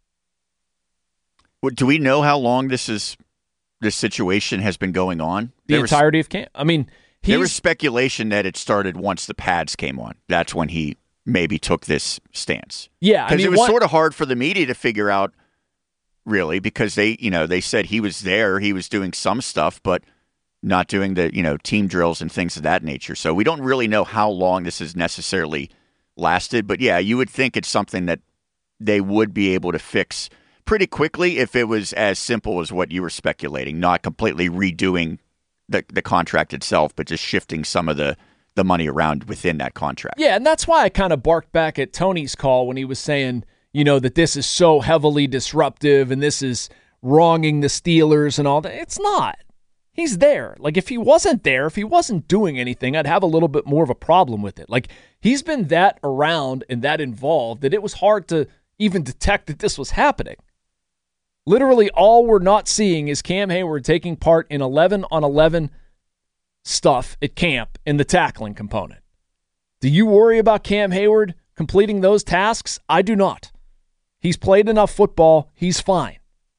Do we know how long this is? This situation has been going on? The there entirety was, of camp. I mean, there was speculation that it started once the pads came on. That's when he maybe took this stance. Yeah, because I mean, it was one, sort of hard for the media to figure out, really, because they, you know, they said he was there, he was doing some stuff, but not doing the, you know, team drills and things of that nature. So we don't really know how long this has necessarily lasted. But yeah, you would think it's something that they would be able to fix pretty quickly if it was as simple as what you were speculating, not completely redoing the the contract itself, but just shifting some of the, the money around within that contract. Yeah, and that's why I kind of barked back at Tony's call when he was saying, you know, that this is so heavily disruptive and this is wronging the Steelers and all that. It's not. He's there. Like, if he wasn't there, if he wasn't doing anything, I'd have a little bit more of a problem with it. Like, he's been that around and that involved that it was hard to even detect that this was happening. Literally all we're not seeing is Cam Hayward taking part in eleven on eleven stuff at camp in the tackling component. Do you worry about Cam Hayward completing those tasks? I do not. He's played enough football. He's fine.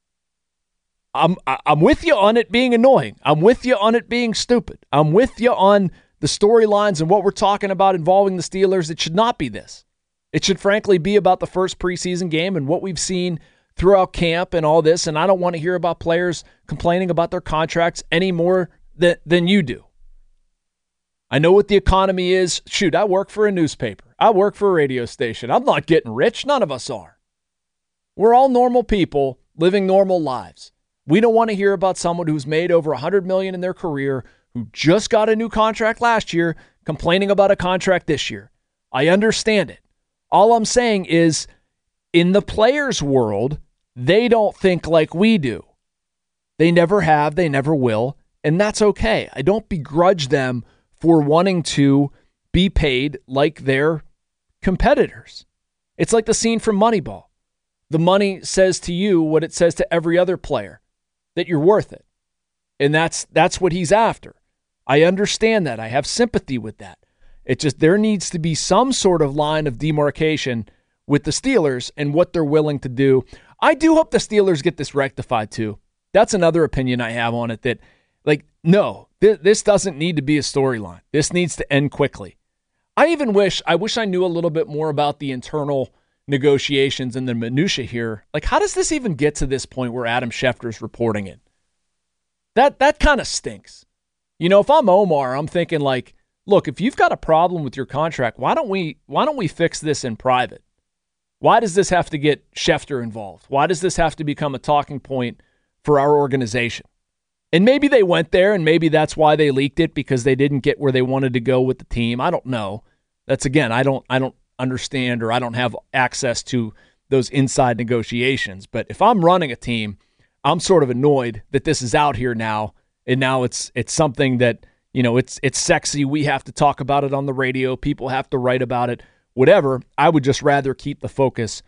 I'm I'm with you on it being annoying. I'm with you on it being stupid. I'm with you on the storylines and what we're talking about involving the Steelers. It should not be this. It should frankly be about the first preseason game and what we've seen throughout camp and all this, and I don't want to hear about players complaining about their contracts any more than, than you do. I know what the economy is. Shoot, I work for a newspaper. I work for a radio station. I'm not getting rich. None of us are. We're all normal people living normal lives. We don't want to hear about someone who's made over one hundred million dollars in their career, who just got a new contract last year, complaining about a contract this year. I understand it. All I'm saying is, in the players' world, they don't think like we do. They never have, they never will, and that's okay. I don't begrudge them for wanting to be paid like their competitors. It's like the scene from Moneyball. The money says to you what it says to every other player, that you're worth it. And that's that's what he's after. I understand that. I have sympathy with that. It just, there needs to be some sort of line of demarcation with the Steelers and what they're willing to do. I do hope the Steelers get this rectified too. That's another opinion I have on it, that, like, no, th- this doesn't need to be a storyline. This needs to end quickly. I even wish, I wish I knew a little bit more about the internal negotiations and the minutia here. Like, how does this even get to this point where Adam Schefter's reporting it? That, that kind of stinks. You know, if I'm Omar, I'm thinking like, look, if you've got a problem with your contract, why don't we, why don't we fix this in private? Why does this have to get Schefter involved? Why does this have to become a talking point for our organization? And maybe they went there, and maybe that's why they leaked it, because they didn't get where they wanted to go with the team. I don't know. That's, again, I don't I don't understand, or I don't have access to those inside negotiations. But if I'm running a team, I'm sort of annoyed that this is out here now, and now it's it's something that, you know, it's it's sexy. We have to talk about it on the radio. People have to write about it. Whatever. I would just rather keep the focus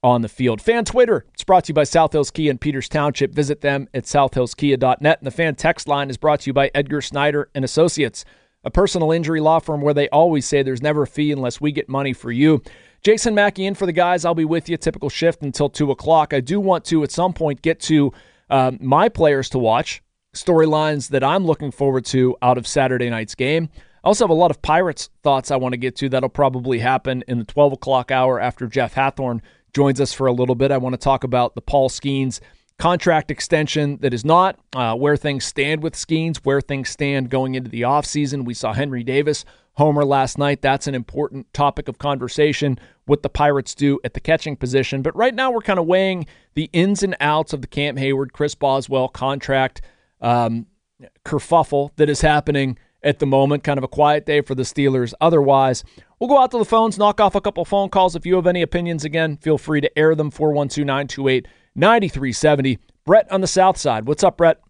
on the field. Fan Twitter, it's brought to you by South Hills Kia in Peters Township. Visit them at south hills kia dot net. And the Fan Text line is brought to you by Edgar Snyder and Associates, a personal injury law firm where they always say there's never a fee unless we get money for you. Jason Mackey in for the guys. I'll be with you, typical shift until two o'clock. I do want to, at some point, get to um, my players to watch, storylines that I'm looking forward to out of Saturday night's game. I also have a lot of Pirates thoughts I want to get to. That'll probably happen in the twelve o'clock hour after Jeff Hathorn joins us for a little bit. I want to talk about the Paul Skeens contract extension that is not, uh, where things stand with Skeens, where things stand going into the offseason. We saw Henry Davis homer last night. That's an important topic of conversation, what the Pirates do at the catching position. But right now we're kind of weighing the ins and outs of the Cam Hayward, Chris Boswell contract um, kerfuffle that is happening at the moment. Kind of a quiet day for the Steelers. Otherwise, we'll go out to the phones, knock off a couple phone calls. If you have any opinions, again, feel free to air them. four one two, nine two eight, nine three seven zero. Brett on the south side. What's up, Brett?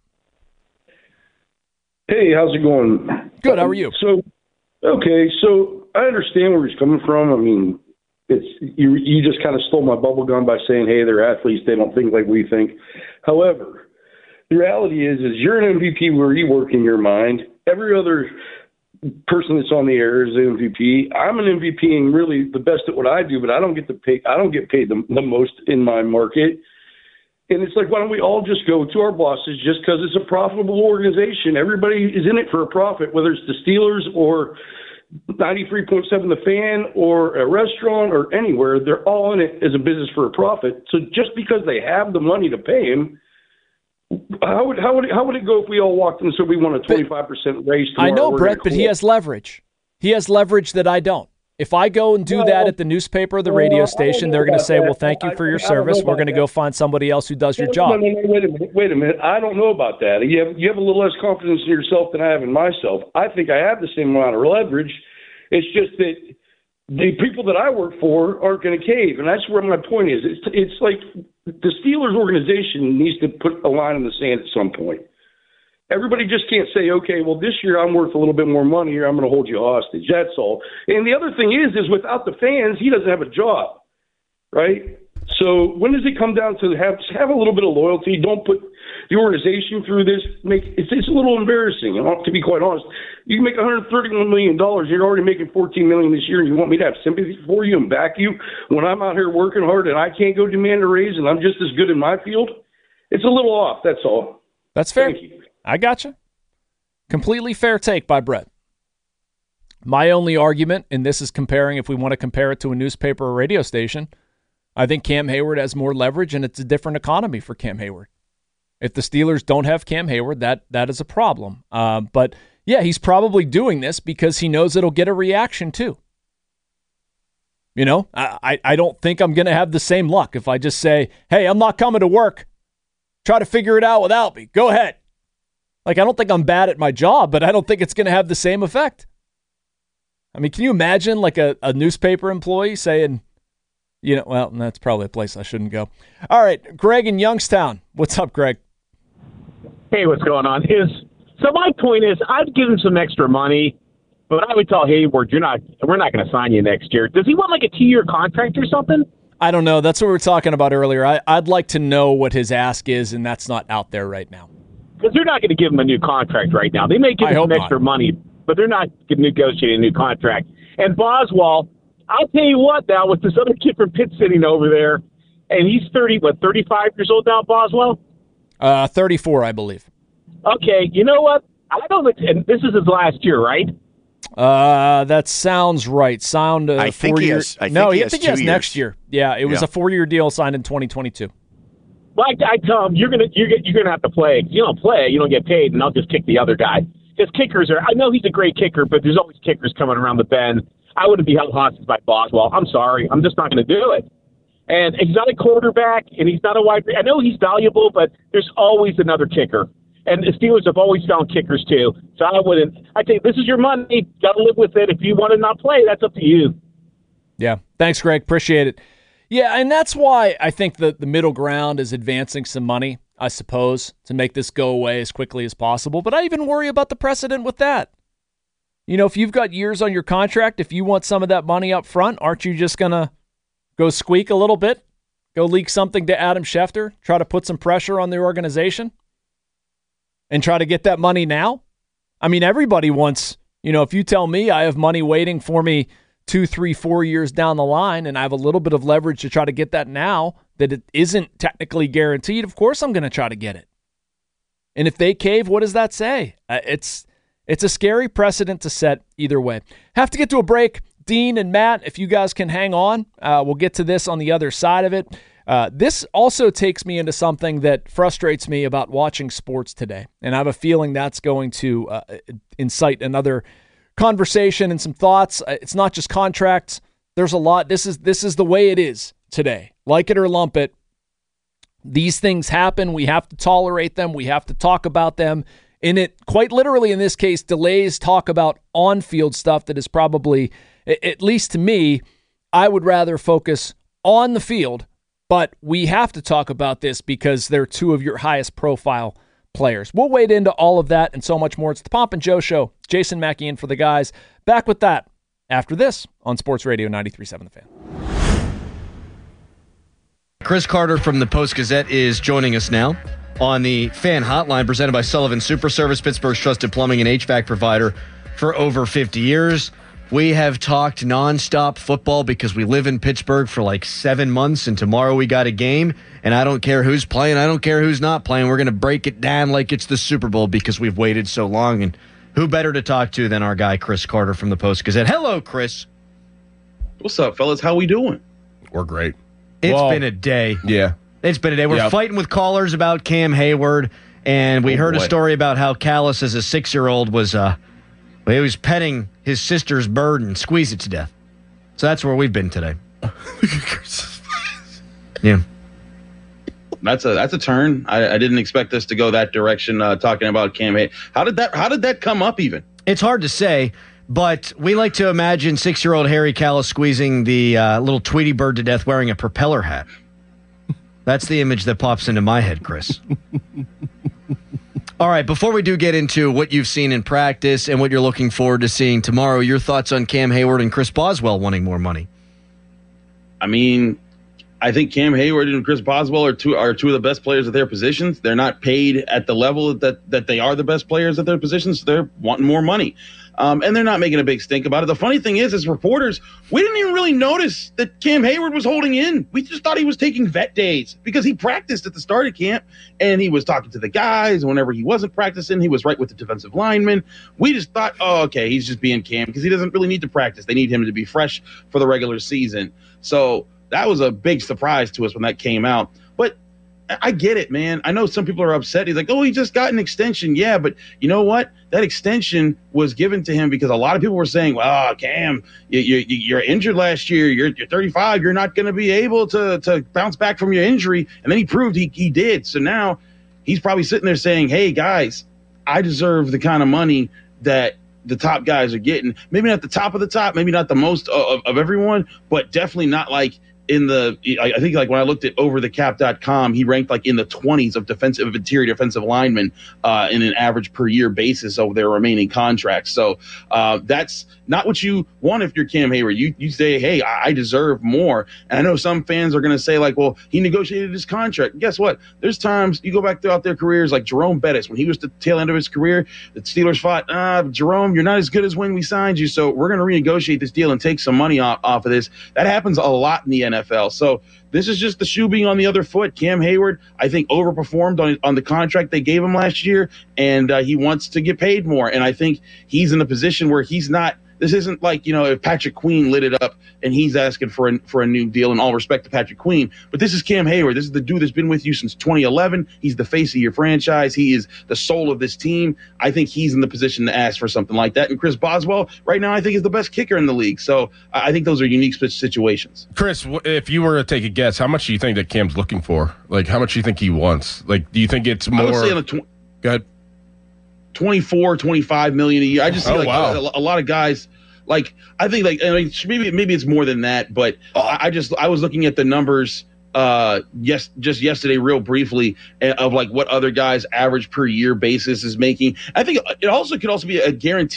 Hey, how's it going? Good. How are you? So, okay, so I understand where he's coming from. I mean, it's you. You just kind of stole my bubble gum by saying, "Hey, they're athletes. They don't think like we think." However, the reality is, is you're an M V P where you work in your mind. Every other person that's on the air is an M V P. I'm an M V P and really the best at what I do, but I don't get to pay. I don't get paid the, the most in my market. And it's like, why don't we all just go to our bosses just because it's a profitable organization? Everybody is in it for a profit, whether it's the Steelers or ninety-three point seven The Fan or a restaurant or anywhere. They're all in it as a business for a profit. So just because they have the money to pay him, how would how would it, how would it go if we all walked in and said we want a twenty-five percent raise tomorrow? I know, Brett, but he has leverage. He has leverage that I don't. If I go and do well, that at the newspaper or the radio well, station, they're going to say, that. well, thank you for your I, service. I We're going to go find somebody else who does your job. No, no, no, wait a minute. Wait a minute. I don't know about that. You have, you have a little less confidence in yourself than I have in myself. I think I have the same amount of leverage. It's just that the people that I work for aren't going to cave, and that's where my point is. It's, it's like the Steelers organization needs to put a line in the sand at some point. Everybody just can't say, okay, well, this year I'm worth a little bit more money here. I'm going to hold you hostage. That's all. And the other thing is, is without the fans, he doesn't have a job, right? So when does it come down to have have a little bit of loyalty? Don't put the organization through this. Make it's, it's a little embarrassing, to be quite honest. You can make one hundred thirty-one million dollars. You're already making fourteen million dollars this year, and you want me to have sympathy for you and back you when I'm out here working hard and I can't go demand a raise and I'm just as good in my field? It's a little off, that's all. That's fair. Thank you. I gotcha. Completely fair take by Brett. My only argument, and this is comparing if we want to compare it to a newspaper or radio station, I think Cam Hayward has more leverage, and it's a different economy for Cam Hayward. If the Steelers don't have Cam Hayward, that that is a problem. Uh, but, yeah, he's probably doing this because he knows it'll get a reaction too. You know, I, I don't think I'm going to have the same luck if I just say, hey, I'm not coming to work. Try to figure it out without me. Go ahead. Like, I don't think I'm bad at my job, but I don't think it's going to have the same effect. I mean, can you imagine like a, a newspaper employee saying, you know, well, that's probably a place I shouldn't go. All right, Greg in Youngstown. What's up, Greg? Hey, what's going on? Is so my point is, I'd give him some extra money, but I would tell Hayward, you're not, we're not going to sign you next year. Does he want like a two-year contract or something? I don't know. That's what we were talking about earlier. I, I'd like to know what his ask is, and that's not out there right now. Because they're not going to give him a new contract right now. They may give him some extra not. money, but they're not going to negotiate a new contract. And Boswell, I'll tell you what now, with this other kid from Pitt sitting over there, and he's thirty, what, thirty-five years old now, Boswell? Uh, thirty-four, I believe. Okay, you know what? I don't. And this is his last year, right? Uh, that sounds right. Sound. Uh, I think he year, has. I think no, he I has think two he has years. next year. Yeah, it was yeah. a four-year deal signed in twenty twenty-two. Well, I, I tell him you're gonna you're you're gonna have to play. If you don't play, you don't get paid, and I'll just kick the other guy. His kickers are. I know he's a great kicker, but there's always kickers coming around the bend. I wouldn't be held hostage by Boswell. I'm sorry. I'm just not going to do it. And he's not a quarterback, and he's not a wide. I know he's valuable, but there's always another kicker. And the Steelers have always found kickers too. So I wouldn't. I think this is your money. Got to live with it. If you want to not play, that's up to you. Yeah. Thanks, Greg. Appreciate it. Yeah, and that's why I think the, the middle ground is advancing some money, I suppose, to make this go away as quickly as possible. But I even worry about the precedent with that. You know, if you've got years on your contract, if you want some of that money up front, aren't you just going to go squeak a little bit? Go leak something to Adam Schefter, try to put some pressure on the organization, and try to get that money now? I mean, everybody wants, you know, if you tell me I have money waiting for me two, three, four years down the line, and I have a little bit of leverage to try to get that now, that it isn't technically guaranteed, of course I'm going to try to get it. And if they cave, what does that say? Uh, it's it's a scary precedent to set either way. Have to get to a break. Dean and Matt, if you guys can hang on, uh, we'll get to this on the other side of it. Uh, this also takes me into something that frustrates me about watching sports today, and I have a feeling that's going to uh, incite another conversation and some thoughts. Uh, it's not just contracts. There's a lot. This is this is the way it is today. Like it or lump it, these things happen. We have to tolerate them. We have to talk about them. And it, quite literally in this case, delays talk about on-field stuff that is probably, at least to me, I would rather focus on the field. But we have to talk about this because they're two of your highest profile players. We'll wade into all of that and so much more. It's the Pomp and Joe Show. Jason Mackey in for the guys. Back with that after this on Sports Radio ninety-three point seven The Fan. Chris Carter from the Post-Gazette is joining us now on the Fan Hotline presented by Sullivan Super Service, Pittsburgh's trusted plumbing and H V A C provider for over fifty years. We have talked nonstop football because we live in Pittsburgh for like seven months, and tomorrow we got a game, and I don't care who's playing. I don't care who's not playing. We're going to break it down like it's the Super Bowl because we've waited so long, and who better to talk to than our guy Chris Carter from the Post-Gazette. Hello, Chris. What's up, fellas? How we doing? We're great. It's well, been a day. Yeah. It's been a day. We're yep. fighting with callers about Cam Hayward, and we oh, heard boy. a story about how Callis, as a six-year-old, was uh, well, he was petting his sister's bird and squeezed it to death. So that's where we've been today. yeah. That's a that's a turn. I, I didn't expect us to go that direction. Uh, talking about Cam Hayward. How did that How did that come up? Even it's hard to say. But we like to imagine six-year-old Harry Callis squeezing the uh, little Tweety bird to death wearing a propeller hat. That's the image that pops into my head, Chris. All right, before we do get into what you've seen in practice and what you're looking forward to seeing tomorrow, your thoughts on Cam Hayward and Chris Boswell wanting more money. I mean, I think Cam Hayward and Chris Boswell are two are two of the best players at their positions. They're not paid at the level that, that they are the best players at their positions. So they're wanting more money. Um, and they're not making a big stink about it. The funny thing is, as reporters, we didn't even really notice that Cam Hayward was holding in. We just thought he was taking vet days because he practiced at the start of camp, and he was talking to the guys. Whenever he wasn't practicing, he was right with the defensive linemen. We just thought, oh, okay, he's just being Cam because he doesn't really need to practice. They need him to be fresh for the regular season. So that was a big surprise to us when that came out. But I get it, man. I know some people are upset. He's like, oh, he just got an extension. Yeah, but you know what? That extension was given to him because a lot of people were saying, well, Cam, you, you, you're injured last year. You're, you're thirty-five. You're not going to be able to, to bounce back from your injury. And then he proved he, he did. So now he's probably sitting there saying, hey, guys, I deserve the kind of money that the top guys are getting. Maybe not the top of the top, maybe not the most of, of everyone, but definitely not like in the, I think like when I looked at over the cap dot com, he ranked like in the twenties of defensive, of interior defensive linemen uh, in an average per year basis of their remaining contracts. So uh, that's not what you want if you're Cam Hayward. You you say, hey, I deserve more. And I know some fans are going to say like, well, he negotiated his contract. Guess what? There's times you go back throughout their careers, like Jerome Bettis, when he was the tail end of his career, the Steelers fought, ah, Jerome, you're not as good as when we signed you. So we're going to renegotiate this deal and take some money off, off of this. That happens a lot in the N F L. So this is just the shoe being on the other foot. Cam Hayward, I think, overperformed on on the contract they gave him last year, and uh, he wants to get paid more. And I think he's in a position where he's not. This isn't like, you know, if Patrick Queen lit it up and he's asking for a, for a new deal, in all respect to Patrick Queen. But this is Cam Hayward. This is the dude that's been with you since twenty eleven. He's the face of your franchise. He is the soul of this team. I think he's in the position to ask for something like that. And Chris Boswell, right now, I think is the best kicker in the league. So I think those are unique situations. Chris, if you were to take a guess, how much do you think that Cam's looking for? Like, how much do you think he wants? Like, do you think it's more? I would say on a tw- Go ahead. twenty-four, twenty-five million a year. I just see oh, like wow. a, a lot of guys. Like, I think, like, I mean, maybe maybe it's more than that, but I, I just I was looking at the numbers uh yes just yesterday real briefly of like what other guys average per year basis is making. I think it also could also be a guaranteed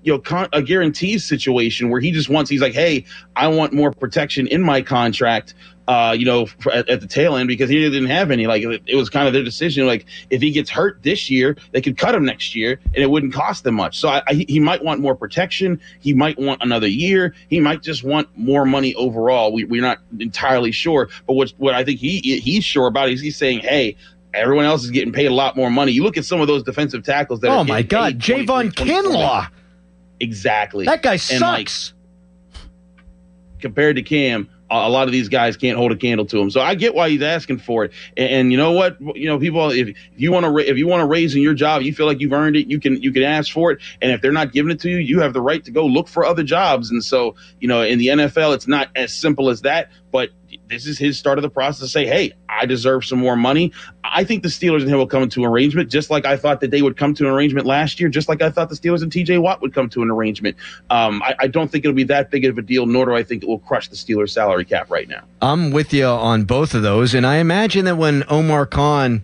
you know, con- a guarantees situation where he just wants, he's like, hey, I want more protection in my contract, uh, you know, for, at, at the tail end, because he didn't have any. Like, it, it was kind of their decision. Like, if he gets hurt this year, they could cut him next year and it wouldn't cost them much. So I, I, he might want more protection. He might want another year. He might just want more money overall. We, we're not entirely sure. But what, what I think he he's sure about is he's saying, hey, everyone else is getting paid a lot more money. You look at some of those defensive tackles that oh are my God, Javon Kinlaw. Exactly. That guy and sucks. Like, compared to Cam, a lot of these guys can't hold a candle to him. So I get why he's asking for it. And, and you know what? You know, people, if, if you want to, if you want to raise in your job, you feel like you've earned it, you can, you can ask for it. And if they're not giving it to you, you have the right to go look for other jobs. And so, you know, in the N F L, it's not as simple as that, but this is his start of the process to say, hey, I deserve some more money. I think the Steelers and him will come to an arrangement, just like I thought that they would come to an arrangement last year, just like I thought the Steelers and T J Watt would come to an arrangement. Um, I, I don't think it'll be that big of a deal, nor do I think it will crush the Steelers' salary cap right now. I'm with you on both of those, and I imagine that when Omar Khan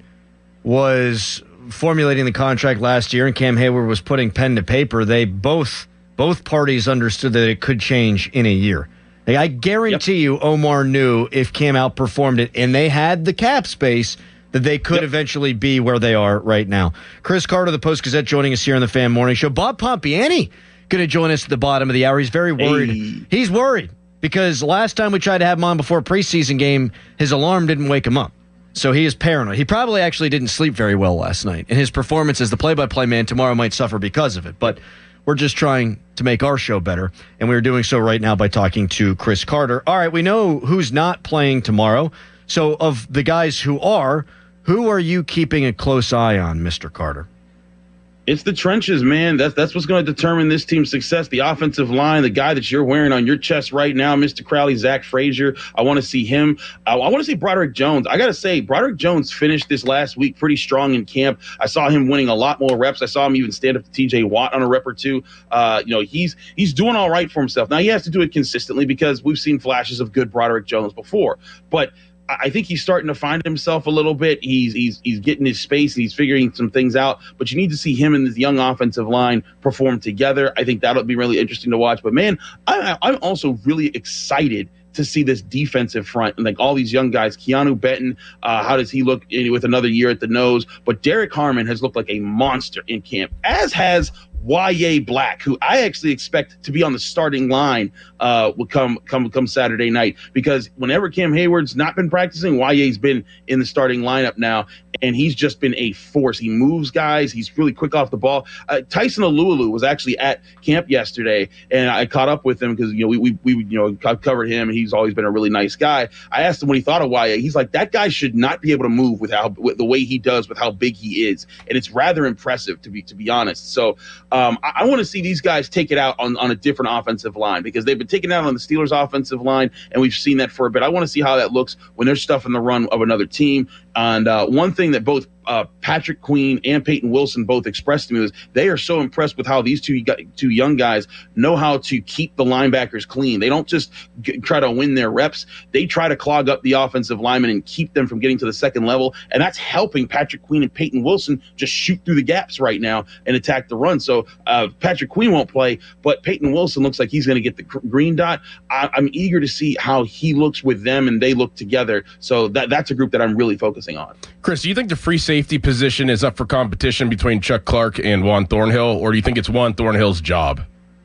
was formulating the contract last year and Cam Hayward was putting pen to paper, they both both parties understood that it could change in a year. Like, I guarantee yep. you Omar knew if Cam outperformed it and they had the cap space that they could yep. eventually be where they are right now. Chris Carter, the Post-Gazette, joining us here on the Fan Morning Show. Bob Pompiani going to join us at the bottom of the hour. He's very worried. Hey. He's worried because last time we tried to have him on before a preseason game, his alarm didn't wake him up. So he is paranoid. He probably actually didn't sleep very well last night. And his performance as the play-by-play man tomorrow might suffer because of it. But we're just trying to make our show better, and we're doing so right now by talking to Chris Carter. All right, we know who's not playing tomorrow. So of the guys who are, who are you keeping a close eye on, Mister Carter? It's the trenches, man. That's that's what's going to determine this team's success. The offensive line, the guy that you're wearing on your chest right now, Mister Crowley, Zach Frazier. I want to see him. Uh, I want to see Broderick Jones. I got to say, Broderick Jones finished this last week pretty strong in camp. I saw him winning a lot more reps. I saw him even stand up to T J Watt on a rep or two. Uh, you know, he's he's doing all right for himself. Now, he has to do it consistently because we've seen flashes of good Broderick Jones before. But I think he's starting to find himself a little bit. He's he's he's getting his space and he's figuring some things out. But you need to see him and this young offensive line perform together. I think that'll be really interesting to watch. But man, I, I'm also really excited to see this defensive front and like all these young guys. Keanu Benton, uh, how does he look with another year at the nose? But Derek Harmon has looked like a monster in camp, as has Y A Black, who I actually expect to be on the starting line uh, will come come come Saturday night, because whenever Cam Hayward's not been practicing, Y A's been in the starting lineup now, and he's just been a force. He moves guys. He's really quick off the ball. Uh, Tyson Alualu was actually at camp yesterday, and I caught up with him because you know we we, we you know covered him, and he's always been a really nice guy. I asked him what he thought of Y A. He's like, that guy should not be able to move with how with the way he does, with how big he is, and it's rather impressive to be to be honest. So. Um, I, I want to see these guys take it out on, on a different offensive line, because they've been taking it out on the Steelers' offensive line, and we've seen that for a bit. I want to see how that looks when there's stuff in the run of another team. And uh, one thing that both uh, Patrick Queen and Peyton Wilson both expressed to me was they are so impressed with how these two two young guys know how to keep the linebackers clean. They don't just g- try to win their reps. They try to clog up the offensive linemen and keep them from getting to the second level, and that's helping Patrick Queen and Peyton Wilson just shoot through the gaps right now and attack the run. So uh, Patrick Queen won't play, but Peyton Wilson looks like he's going to get the green dot. I- I'm eager to see how he looks with them and they look together. So that that's a group that I'm really focusing on. Chris, do you think the free safety position is up for competition between Chuck Clark and Juan Thornhill, or do you think it's Juan Thornhill's job?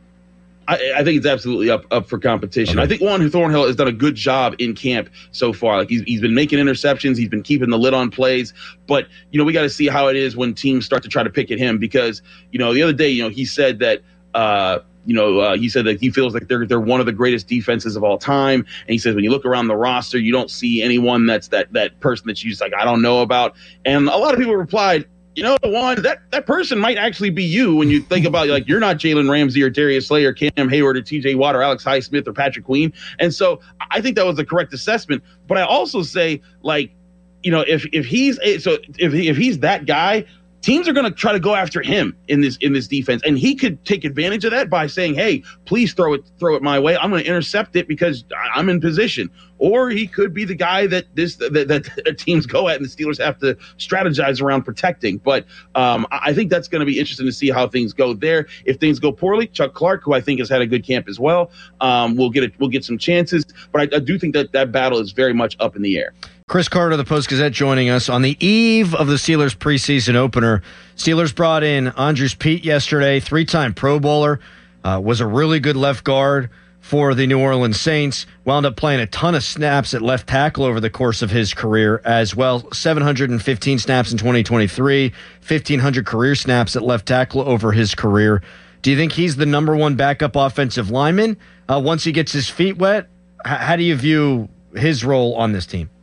I, I think it's absolutely up up for competition. Okay. I think Juan Thornhill has done a good job in camp so far. Like he's he's been making interceptions, he's been keeping the lid on plays. But you know, we got to see how it is when teams start to try to pick at him, because you know the other day, you know, he said that. Uh, You know, uh, he said that he feels like they're they're one of the greatest defenses of all time. And he says when you look around the roster, you don't see anyone that's that that person that you just like, I don't know about. And a lot of people replied, you know, Juan, that, that person might actually be you when you think about, like, you're not Jalen Ramsey or Darius Slay or Cam Hayward or T J Watt or Alex Highsmith or Patrick Queen. And so I think that was the correct assessment. But I also say, like, you know, if if he's so if he, if he's that guy, teams are going to try to go after him in this in this defense, and he could take advantage of that by saying, "Hey, please throw it throw it my way. I'm going to intercept it because I'm in position." Or he could be the guy that this that, that teams go at, and the Steelers have to strategize around protecting. But um, I think that's going to be interesting to see how things go there. If things go poorly, Chuck Clark, who I think has had a good camp as well, um, will get a, will get some chances. But I, I do think that that battle is very much up in the air. Chris Carter of the Post-Gazette joining us on the eve of the Steelers preseason opener. Steelers brought in Andres Pete yesterday, three-time Pro Bowler, uh, was a really good left guard for the New Orleans Saints, wound up playing a ton of snaps at left tackle over the course of his career as well. seven hundred fifteen snaps in twenty twenty-three, fifteen hundred career snaps at left tackle over his career. Do you think he's the number one backup offensive lineman uh, once he gets his feet wet? H- how do you view his role on this team?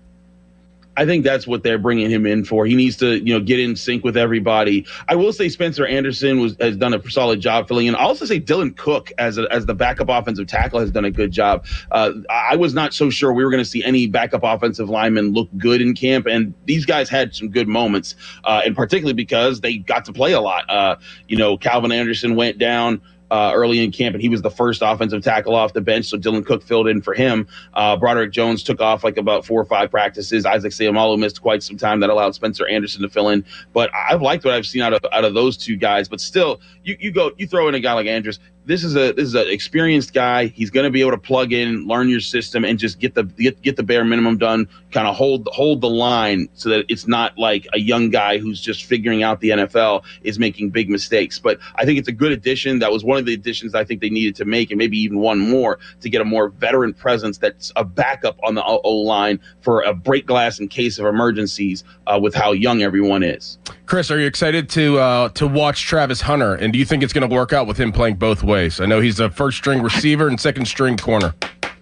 I think that's what they're bringing him in for. He needs to, you know, get in sync with everybody. I will say Spencer Anderson was, has done a solid job filling in. I'll also say Dylan Cook as a, as the backup offensive tackle has done a good job. Uh, I was not so sure we were going to see any backup offensive linemen look good in camp, and these guys had some good moments, uh, and particularly because they got to play a lot. Uh, you know, Calvin Anderson went down Uh, early in camp, and he was the first offensive tackle off the bench, so Dylan Cook filled in for him. Uh, Broderick Jones took off like about four or five practices. Isaac Seumalo missed quite some time. That allowed Spencer Anderson to fill in. But I've liked what I've seen out of out of those two guys. But still, you you go you throw in a guy like Andrews. This is a this is an experienced guy. He's going to be able to plug in, learn your system, and just get the get, get the bare minimum done. Kind of hold hold the line so that it's not like a young guy who's just figuring out the N F L is making big mistakes. But I think it's a good addition. That was one of the additions I think they needed to make, and maybe even one more to get a more veteran presence that's a backup on the O line for a break glass in case of emergencies. Uh, with how young everyone is. Chris, are you excited to uh, to watch Travis Hunter? And do you think it's going to work out with him playing both ways? I know he's a first string receiver and second string corner.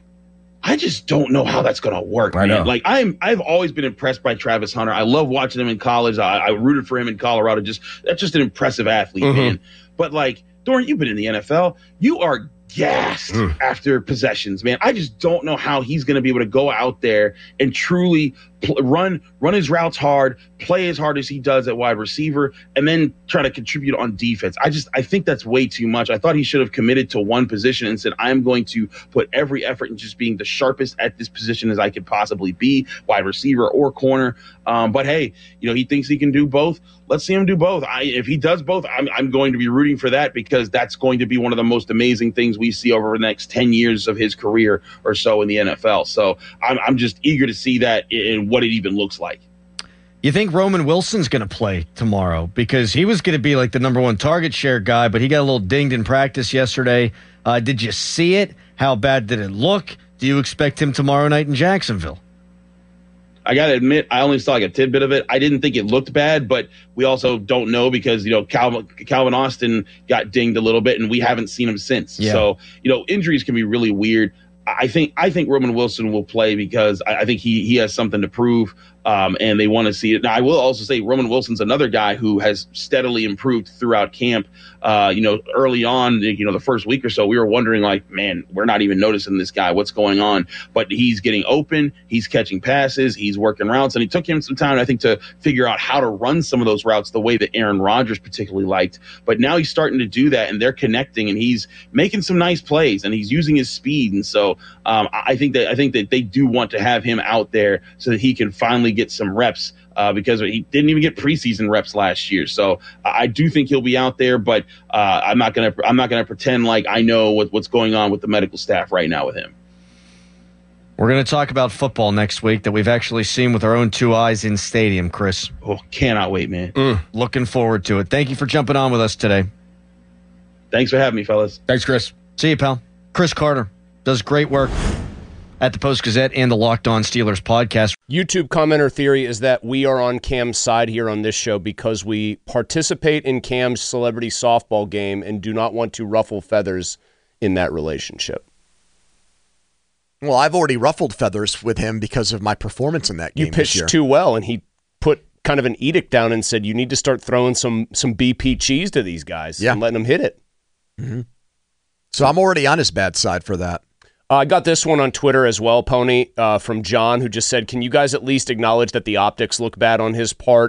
I just don't know how that's going to work, man. I know. Like I'm, I've always been impressed by Travis Hunter. I love watching him in college. I, I rooted for him in Colorado. Just that's just an impressive athlete, mm-hmm. man. But like, Doran, you've been in the N F L. You are gassed mm. after possessions, man. I just don't know how he's going to be able to go out there and truly pl- run run his routes hard, play as hard as he does at wide receiver, and then try to contribute on defense. I just I think that's way too much. I thought he should have committed to one position and said, I'm going to put every effort in just being the sharpest at this position as I could possibly be, wide receiver or corner. Um, but hey, you know, he thinks he can do both. Let's see him do both. I, if he does both, I'm, I'm going to be rooting for that because that's going to be one of the most amazing things we see over the next ten years of his career or so in the N F L. So I'm, I'm just eager to see that in what it even looks like. You think Roman Wilson's going to play tomorrow? Because he was going to be like the number one target share guy, but he got a little dinged in practice yesterday. Uh, did you see it? How bad did it look? Do you expect him tomorrow night in Jacksonville? I got to admit, I only saw like a tidbit of it. I didn't think it looked bad, but we also don't know because, you know, Calvin, Calvin Austin got dinged a little bit and we haven't seen him since. Yeah. So, you know, injuries can be really weird. I think I think Roman Wilson will play because I, I think he he has something to prove, um, and they want to see it. Now, I will also say Roman Wilson's another guy who has steadily improved throughout camp. Uh, you know, early on, you know, the first week or so, we were wondering like, man, we're not even noticing this guy. What's going on? But he's getting open. He's catching passes. He's working routes, and it took him some time, I think, to figure out how to run some of those routes the way that Aaron Rodgers particularly liked. But now he's starting to do that, and they're connecting, and he's making some nice plays, and he's using his speed, and so. Um, I think that I think that they do want to have him out there so that he can finally get some reps uh, because he didn't even get preseason reps last year. So I do think he'll be out there, but uh, I'm not gonna I'm not gonna pretend like I know what, what's going on with the medical staff right now with him. We're going to talk about football next week that we've actually seen with our own two eyes in stadium, Chris. Oh, cannot wait, man. Mm, looking forward to it. Thank you for jumping on with us today. Thanks for having me, fellas. Thanks, Chris. See you, pal. Chris Carter does great work at the Post-Gazette and the Locked On Steelers podcast. YouTube commenter theory is that we are on Cam's side here on this show because we participate in Cam's celebrity softball game and do not want to ruffle feathers in that relationship. Well, I've already ruffled feathers with him because of my performance in that game. You pitched this year. too well, and he put kind of an edict down and said, you need to start throwing some some B P cheese to these guys yeah. and letting them hit it. Mm-hmm. So I'm already on his bad side for that. Uh, I got this one on Twitter as well, Pony, uh, from John, who just said, can you guys at least acknowledge that the optics look bad on his part?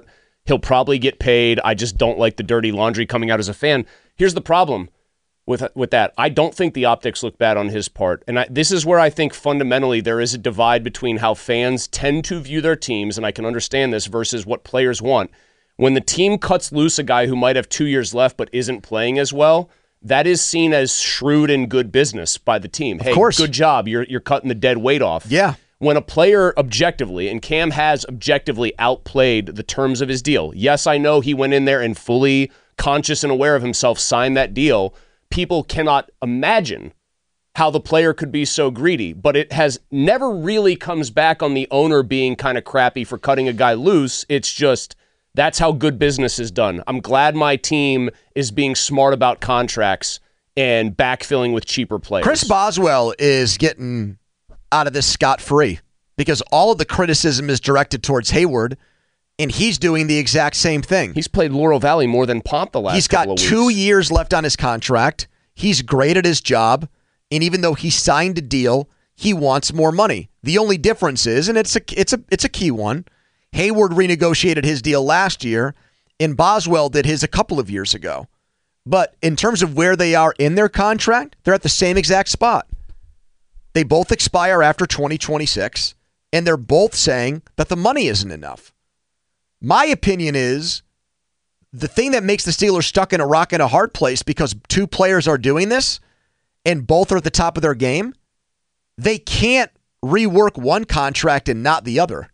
He'll probably get paid. I just don't like the dirty laundry coming out as a fan. Here's the problem with with that. I don't think the optics look bad on his part. And I, this is where I think fundamentally there is a divide between how fans tend to view their teams, and I can understand this, versus what players want. When the team cuts loose a guy who might have two years left but isn't playing as well, that is seen as shrewd and good business by the team. Hey, of course. Good job. You're you're cutting the dead weight off. Yeah. When a player objectively, and Cam has objectively outplayed the terms of his deal. Yes, I know he went in there and fully conscious and aware of himself signed that deal. People cannot imagine how the player could be so greedy, but it has never really comes back on the owner being kind of crappy for cutting a guy loose. It's just, that's how good business is done. I'm glad my team is being smart about contracts and backfilling with cheaper players. Chris Boswell is getting out of this scot-free because all of the criticism is directed towards Hayward, and he's doing the exact same thing. He's played Laurel Valley more than Pomp the last He's couple got of two weeks. years left on his contract. He's great at his job, and even though he signed a deal, he wants more money. The only difference is, and it's a it's a it's a key one, Hayward renegotiated his deal last year, and Boswell did his a couple of years ago. But in terms of where they are in their contract, they're at the same exact spot. They both expire after twenty twenty-six, and they're both saying that the money isn't enough. My opinion is the thing that makes the Steelers stuck in a rock and a hard place, because two players are doing this and both are at the top of their game, they can't rework one contract and not the other.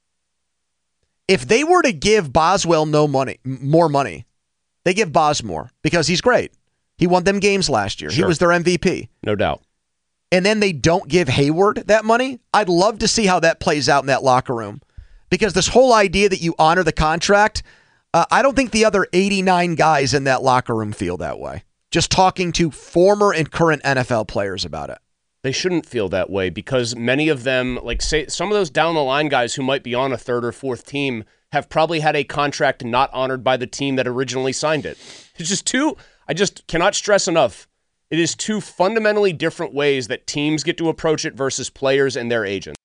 If they were to give Boswell no money, more money, they give Bos more because he's great. He won them games last year. Sure. He was their M V P. No doubt. And then they don't give Hayward that money. I'd love to see how that plays out in that locker room, because this whole idea that you honor the contract, uh, I don't think the other eighty-nine guys in that locker room feel that way. Just talking to former and current N F L players about it. They shouldn't feel that way, because many of them, like say some of those down the line guys who might be on a third or fourth team, have probably had a contract not honored by the team that originally signed it. It's just too, I just cannot stress enough. It is two fundamentally different ways that teams get to approach it versus players and their agents.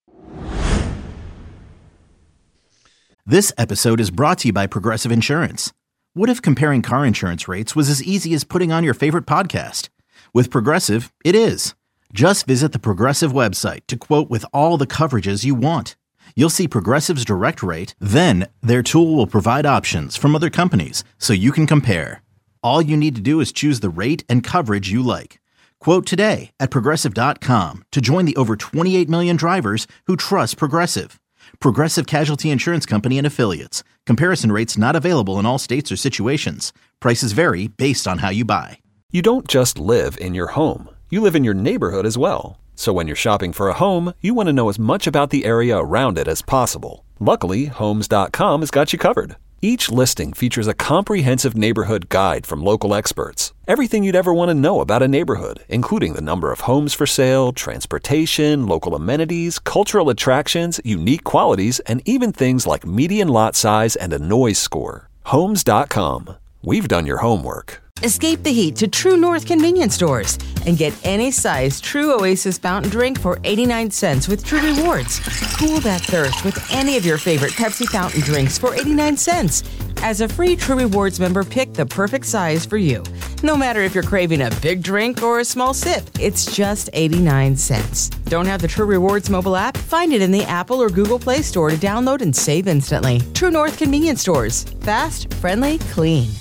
This episode is brought to you by Progressive Insurance. What if comparing car insurance rates was as easy as putting on your favorite podcast? With Progressive, it is. Just visit the Progressive website to quote with all the coverages you want. You'll see Progressive's direct rate, then their tool will provide options from other companies so you can compare. All you need to do is choose the rate and coverage you like. Quote today at Progressive dot com to join the over twenty-eight million drivers who trust Progressive. Progressive Casualty Insurance Company and Affiliates. Comparison rates not available in all states or situations. Prices vary based on how you buy. You don't just live in your home. You live in your neighborhood as well. So when you're shopping for a home, you want to know as much about the area around it as possible. Luckily, Homes dot com has got you covered. Each listing features a comprehensive neighborhood guide from local experts. Everything you'd ever want to know about a neighborhood, including the number of homes for sale, transportation, local amenities, cultural attractions, unique qualities, and even things like median lot size and a noise score. Homes dot com. We've done your homework. Escape the heat to True North convenience stores and get any size True Oasis fountain drink for eighty-nine cents with True Rewards. Cool that thirst with any of your favorite Pepsi fountain drinks for eighty-nine cents. As a free True Rewards member, pick the perfect size for you. No matter if you're craving a big drink or a small sip, it's just eighty-nine cents. Don't have the True Rewards mobile app? Find it in the Apple or Google Play Store to download and save instantly. True North convenience stores. Fast, friendly, clean.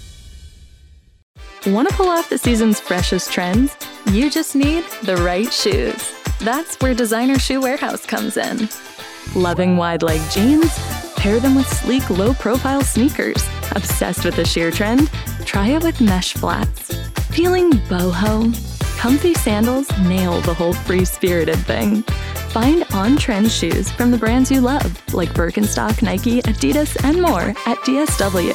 Want to pull off the season's freshest trends? You just need the right shoes. That's where Designer Shoe Warehouse comes in. Loving wide leg jeans? Pair them with sleek, low-profile sneakers. Obsessed with the sheer trend? Try it with mesh flats. Feeling boho? Comfy sandals nail the whole free-spirited thing. Find on-trend shoes from the brands you love, like Birkenstock, Nike, Adidas, and more at D S W.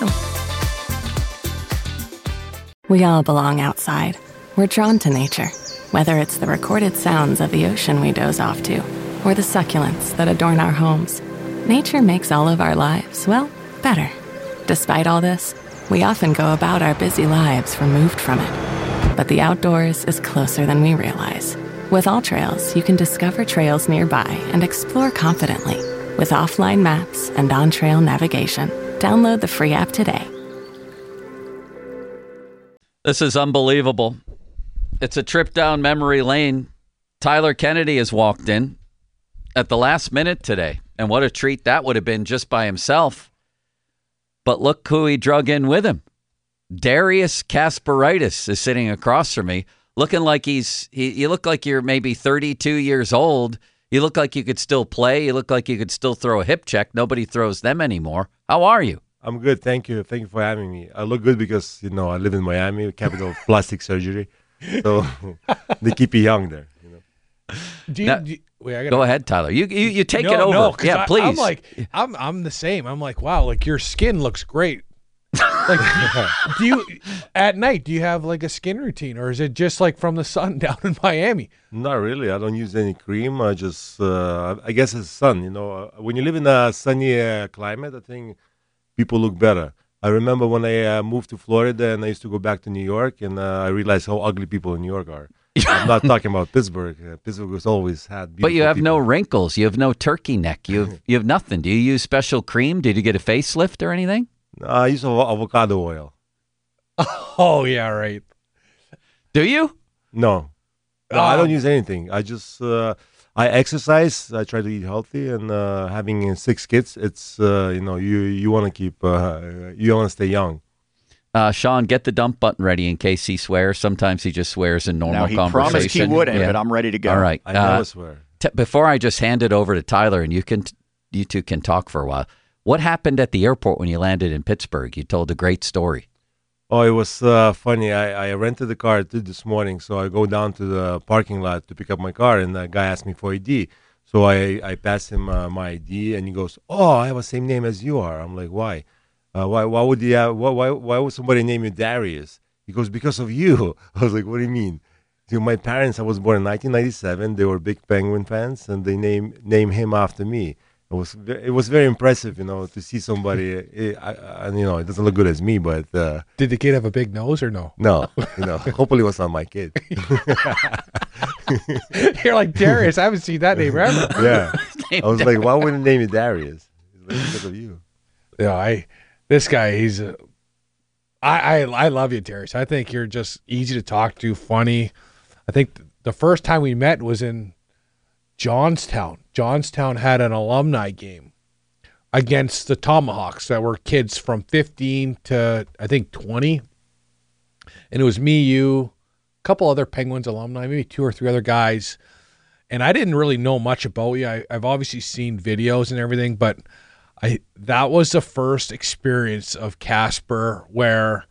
We all belong outside. We're drawn to nature, whether it's the recorded sounds of the ocean we doze off to, or the succulents that adorn our homes. Nature makes all of our lives, well, better. Despite all this, we often go about our busy lives removed from it. But the outdoors is closer than we realize. With AllTrails, you can discover trails nearby and explore confidently with offline maps and on-trail navigation. Download the free app today. This is unbelievable. It's a trip down memory lane. Tyler Kennedy has walked in at the last minute today, and what a treat that would have been just by himself. But look who he drug in with him. Darius Kasparaitis is sitting across from me, looking like he's, he, you look like you're maybe thirty-two years old. You look like you could still play. You look like you could still throw a hip check. Nobody throws them anymore. How are you? I'm good. Thank you. Thank you for having me. I look good because, you know, I live in Miami, capital of plastic surgery. So they keep you young there. You know. Do you, Now, do you- wait, I gotta, go ahead, Tyler. You you, you take no, it over. No, 'cause yeah, I, please. I'm like, I'm I'm the same. I'm like, wow, like your skin looks great. Like, do you at night? Do you have like a skin routine, or is it just like from the sun down in Miami? Not really. I don't use any cream. I just, uh, I guess it's sun. You know, uh, when you live in a sunny uh, climate, I think people look better. I remember when I uh, moved to Florida and I used to go back to New York, and uh, I realized how ugly people in New York are. I'm not talking about Pittsburgh. Uh, Pittsburgh has always had beautiful But you have people. no wrinkles. You have no turkey neck. You have, you have nothing. Do you use special cream? Did you get a facelift or anything? Uh, I use av- avocado oil. Oh yeah, right. Do you? No, no I Um, don't use anything. I just uh, I exercise. I try to eat healthy, and uh, having uh, six kids, it's uh, you know you you want to keep uh, you want to stay young. Uh, Sean, get the dump button ready in case he swears. Sometimes he just swears in normal Now, he conversation. promised he wouldn't, but I'm ready to go. All right. I never uh, swear. T- before I just hand it over to Tyler, and you can, you two can talk for a while. What happened at the airport when you landed in Pittsburgh? You told a great story. Oh, it was uh, funny. I, I rented the car th- this morning, so I go down to the parking lot to pick up my car, and the guy asked me for I D. So I, I passed him uh, my I D, and he goes, "Oh, I have the same name as you are." I'm like, "Why? Uh, why? Why would you have, why, why? Why would somebody name you Darius?" He goes, "Because of you." I was like, "What do you mean?" So my parents, I was born in nineteen ninety-seven. They were big Penguin fans, and they name name him after me. It was ve- it was very impressive, you know, to see somebody. eh, I, I, you know, it doesn't look good as me, but uh, Did the kid have a big nose or no? no, you know, hopefully it was not my kid. You're like Darius. I haven't seen that name ever. Yeah, I was like, why wouldn't they name you Darius? It's like, because of you. Yeah, I this guy, he's a, I, I I love you, Darius. I think you're just easy to talk to, funny. I think th- the first time we met was in Johnstown. Johnstown had an alumni game against the Tomahawks that were kids from fifteen to I think twenty. And it was me, you, a couple other Penguins alumni, maybe two or three other guys. And I didn't really know much about you. I, I've obviously seen videos and everything, but I that was the first experience of Casper where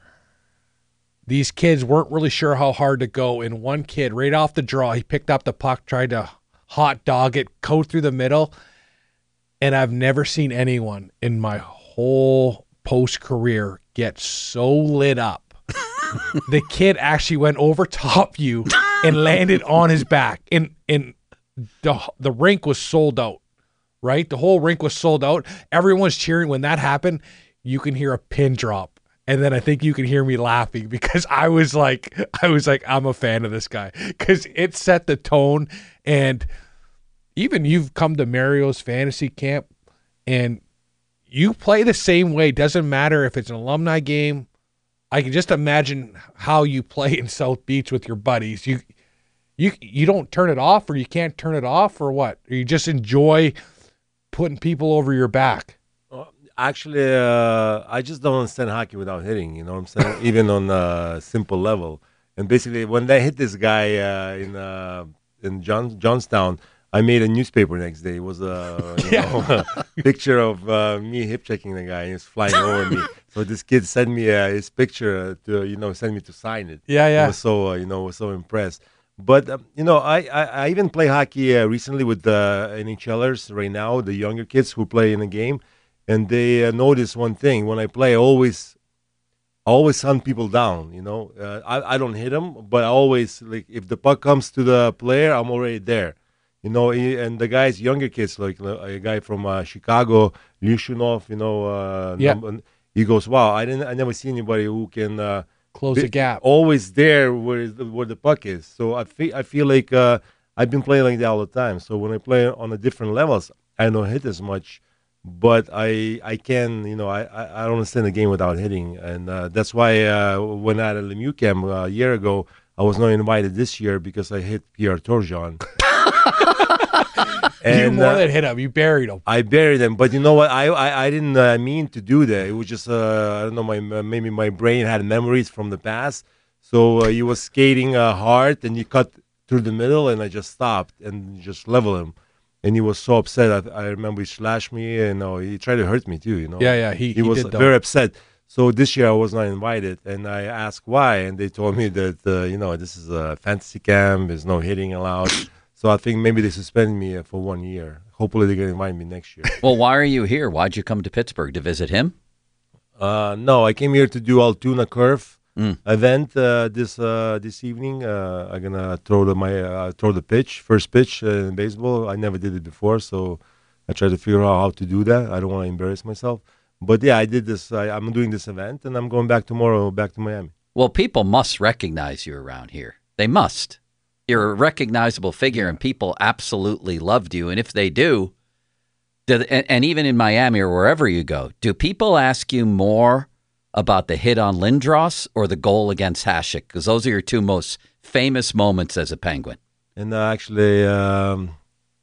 these kids weren't really sure how hard to go. And one kid, right off the draw, he picked up the puck, tried to hot dog it, coat through the middle. And I've never seen anyone in my whole post career get so lit up. The kid actually went over top you and landed on his back. And and the the rink was sold out. Right? The whole rink was sold out. Everyone's cheering. When that happened, you can hear a pin drop. And then I think you can hear me laughing because I was like, I was like, I'm a fan of this guy because it set the tone. And even you've come to Mario's fantasy camp and you play the same way. Doesn't matter if it's an alumni game. I can just imagine how you play in South Beach with your buddies. You, you, you don't turn it off, or you can't turn it off, or what? Or you just enjoy putting people over your back. Actually, uh, I just don't understand hockey without hitting. You know what I'm saying? Even on a simple level. And basically, when they hit this guy uh, in uh, in John, Johnstown, I made a newspaper next day. It was a you know, picture of uh, me hip checking the guy. He was flying over me. So this kid sent me uh, his picture to you know send me to sign it. Yeah, yeah. I was so uh, you know was so impressed. But um, you know, I, I, I even play hockey uh, recently with the NHLers right now, the younger kids who play in the game, and they uh, notice one thing: when I play, I always, I always hunt people down. You know, uh, I I don't hit them, but I always like if the puck comes to the player, I'm already there. You know, he, and the guys, younger kids, like uh, a guy from uh, Chicago, Lyushunov, you know, uh, Yeah. num- he goes, "Wow, I didn't, I never see anybody who can." Uh, Close Be- the gap. Always there where is the, where the puck is. So I feel I feel like uh, I've been playing like that all the time. So when I play on the different levels, I don't hit as much but I I can, you know, I, I I don't understand the game without hitting, and uh, that's why uh, when I had a Lemieux camp uh, a year ago, I was not invited this year because I hit Pierre Turgeon. And, you more uh, than hit him. You buried him. I buried him, but you know what? I I, I didn't uh, mean to do that. It was just uh, I don't know. My maybe my brain had memories from the past, so uh, he was skating uh, hard, and he cut through the middle, and I just stopped and just leveled him, and he was so upset. I, I remember he slashed me, and uh, he tried to hurt me too. You know? Yeah, yeah. He he, he was did, very upset. So this year I was not invited, and I asked why, and they told me that uh, you know this is a fantasy camp. There's no hitting allowed. So I think maybe they suspended me for one year. Hopefully they're going to invite me next year. Well, why are you here? Why'd you come to Pittsburgh? To visit him? Uh, no, I came here to do Altoona Curve mm. event uh, this uh, this evening. Uh, I'm gonna throw the my uh, throw the pitch, first pitch uh, in baseball. I never did it before, so I try to figure out how to do that. I don't want to embarrass myself. But yeah, I did this. I, I'm doing this event, and I'm going back tomorrow, back to Miami. Well, people must recognize you around here. They must. You're a recognizable figure, and people absolutely loved you. And if they do, do and, and even in Miami or wherever you go, do people ask you more about the hit on Lindros or the goal against Hasek? Because those are your two most famous moments as a Penguin. And uh, actually, um,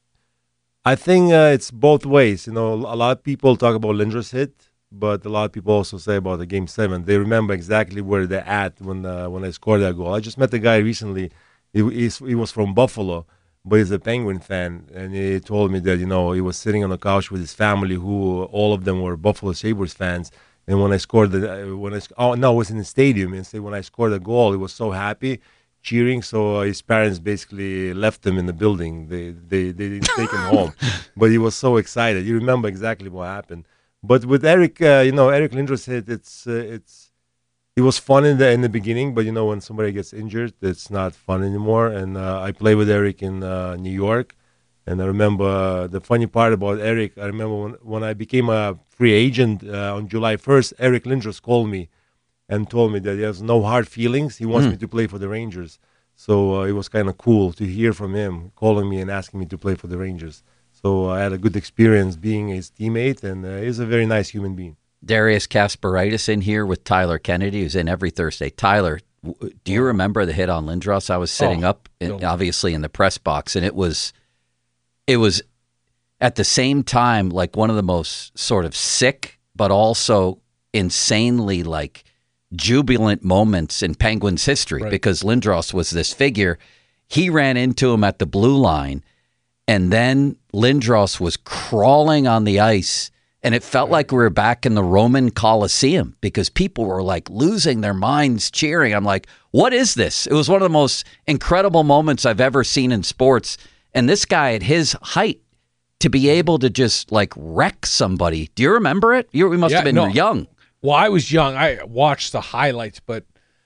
I think uh, it's both ways. You know, a lot of people talk about Lindros hit, but a lot of people also say about the Game Seven. They remember exactly where they're at when uh, when I scored that goal. I just met the guy recently. He, he's, he was from Buffalo, but he's a Penguin fan, and he told me that, you know, he was sitting on the couch with his family, who all of them were Buffalo Sabres fans. And when I scored the, when I oh no, it was in the stadium, and say when I scored a goal, he was so happy, cheering. So uh, his parents basically left him in the building. They they they didn't take him home, but he was so excited. You remember exactly what happened. But with Eric, uh, you know, Eric Lindros hit, it's uh, it's. It was fun in the in the beginning, but you know when somebody gets injured, it's not fun anymore. And uh, I played with Eric in uh, New York, and I remember uh, the funny part about Eric. I remember when, when I became a free agent uh, on July first, Eric Lindros called me and told me that he has no hard feelings. He wants Mm. me to play for the Rangers. So uh, it was kind of cool to hear from him calling me and asking me to play for the Rangers. So I had a good experience being his teammate, and uh, he's a very nice human being. Darius Kasparaitis in here with Tyler Kennedy, who's in every Thursday. Tyler, w- do you remember the hit on Lindros? I was sitting Oh, up, in, no. obviously, in the press box, and it was, it was at the same time like one of the most sort of sick, but also insanely like jubilant moments in Penguins history, Right. because Lindros was this figure. He ran into him at the blue line, and then Lindros was crawling on the ice. And it felt like we were back in the Roman Colosseum because people were like losing their minds cheering. I'm like, what is this? It was one of the most incredible moments I've ever seen in sports. And this guy at his height, to be able to just like wreck somebody. Do you remember it? You we must Yeah, have been no. young. Well, I was young. I watched the highlights, but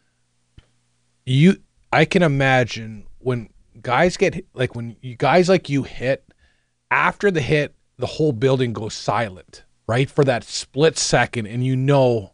you, I can imagine when guys get hit- like when you guys like you hit after the hit, the whole building goes silent, right? For that split second, and you know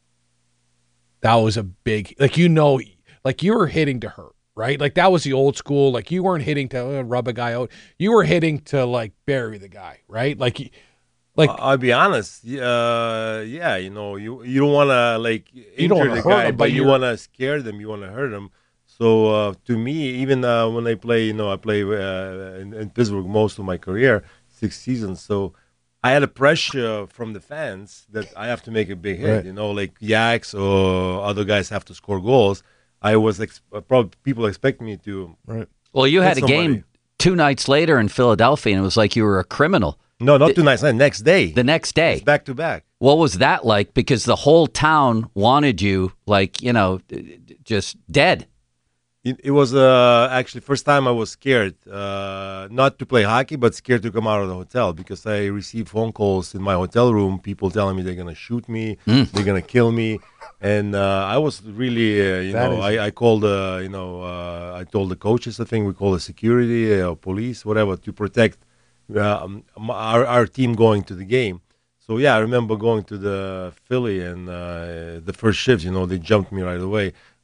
that was a big, like you know, like you were hitting to hurt, right? Like that was the old school. Like you weren't hitting to uh, rub a guy out. You were hitting to like bury the guy, right? Like, y- like I'll be honest. Uh, yeah, you know, you you don't want to like You don't injure wanna the hurt guy, him, but but you you're- want to scare them. You want to hurt them. So uh, to me, even uh, when I play, you know, I play uh, in, in Pittsburgh most of my career, six seasons. So I had a pressure from the fans that I have to make a big hit. Right. You know, like Yaks or other guys have to score goals. I was ex- uh, probably people expect me to. Right. Well, you had a hit game somebody. two nights later in Philadelphia, and it was like you were a criminal. No, not two nights. The next day. The next day. It's back to back. What was that like? Because the whole town wanted you, like, you know, just dead. It, it was uh, actually first time I was scared, uh, not to play hockey, but scared to come out of the hotel because I received phone calls in my hotel room, people telling me they're gonna shoot me, Mm. they're gonna kill me, and uh, I was really, uh, you That know, is- I, I called, uh, you know, uh, I told the coaches, I think we call the security, uh, police, whatever, to protect uh, um, our our team going to the game. So yeah, I remember going to the Philly and uh, the first shift, you know, they jumped me right away.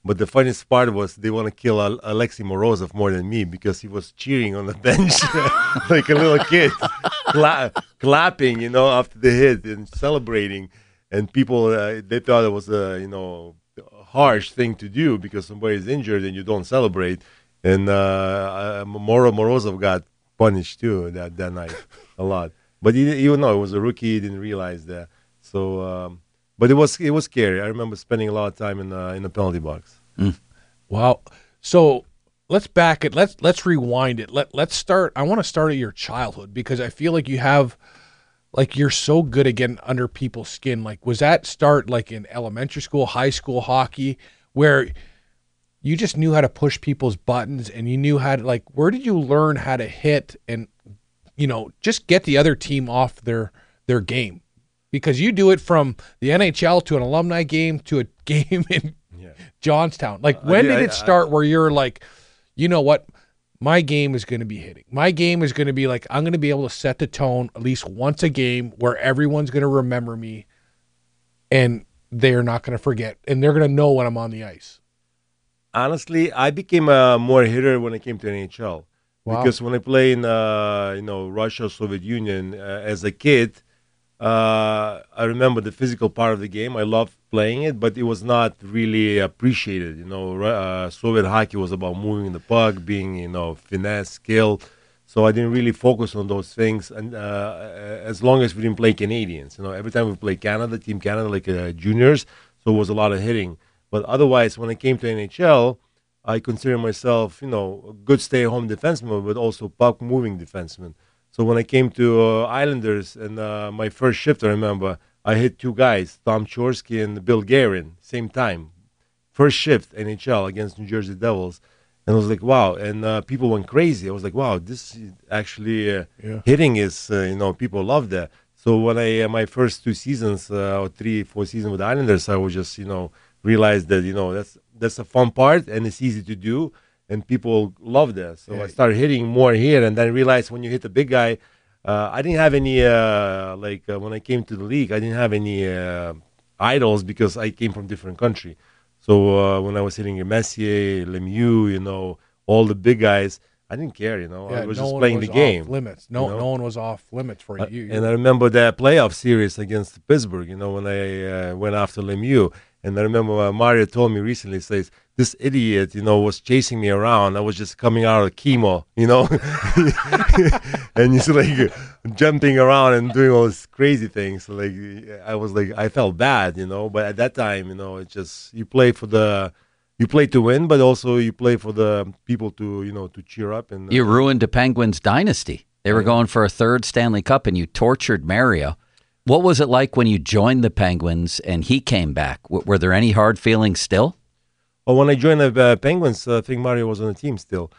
But the funniest part was they want to kill Al- Alexei Morozov more than me because he was cheering on the bench like a little kid, Cla- clapping, you know, after the hit and celebrating. And people, uh, they thought it was a, you know, harsh thing to do because somebody's injured and you don't celebrate. And uh, uh, Moro Morozov got punished too that, that night a lot. But he, even though it was a rookie, he didn't realize that. So, um, but it was it was scary. I remember spending a lot of time in uh, in the penalty box. Mm. Wow. So let's back it. Let's let's rewind it. Let let's start. I want to start at your childhood because I feel like you have, like you're so good at getting under people's skin. Like, was that start like in elementary school, high school hockey, where you just knew how to push people's buttons and you knew how to, like, where did you learn how to hit and, you know, just get the other team off their their game? Because you do it from the N H L to an alumni game to a game in yeah. Johnstown. Like, when uh, did it start I, I, where you're like, you know what, my game is going to be hitting. My game is going to be like, I'm going to be able to set the tone at least once a game where everyone's going to remember me and they're not going to forget. And they're going to know when I'm on the ice. Honestly, I became a more hitter when I came to N H L. Wow. Because when I played in, uh, you know, Russia, Soviet Union uh, as a kid, Uh, I remember the physical part of the game. I loved playing it, but it was not really appreciated. You know, uh, Soviet hockey was about moving the puck, being, you know, finesse, skill. So I didn't really focus on those things. And uh, as long as we didn't play Canadians, you know, every time we played Canada, Team Canada, like uh, juniors, so it was a lot of hitting. But otherwise, when I came to N H L, I consider myself, you know, a good stay-at-home defenseman, but also puck-moving defenseman. So when I came to uh, Islanders and uh, my first shift, I remember I hit two guys, Tom Chorsky and Bill Guerin, same time. First shift, N H L against New Jersey Devils. And I was like, wow. And uh, people went crazy. I was like, wow, this actually uh, yeah. hitting is, uh, you know, people love that. So when I, uh, my first two seasons, uh, or three, four seasons with the Islanders, I was just, you know, realized that, you know, that's that's a fun part and it's easy to do. And people love that. So yeah. I started hitting more here and then realized when you hit the big guy, uh, I didn't have any, uh, like uh, when I came to the league, I didn't have any uh, idols because I came from different country. So uh, when I was hitting Messier, Lemieux, you know, all the big guys, I didn't care, you know. Yeah, I was no just one playing was the game. Off limits. No, you know? no one was off limits for uh, you. And I remember that playoff series against Pittsburgh, you know, when I uh, went after Lemieux. And I remember uh, Mario told me recently, says, this idiot, you know, was chasing me around. I was just coming out of chemo, you know. And he's like jumping around and doing all these crazy things. So, like, I was like, I felt bad, you know. But at that time, you know, it's just, you play for the, you play to win, but also you play for the people to, you know, to cheer up. And uh, you ruined the Penguins' dynasty. They were going for a third Stanley Cup, and you tortured Mario. What was it like when you joined the Penguins and he came back? W- were there any hard feelings still? Well, when I joined the uh, Penguins, uh, I think Mario was on the team still.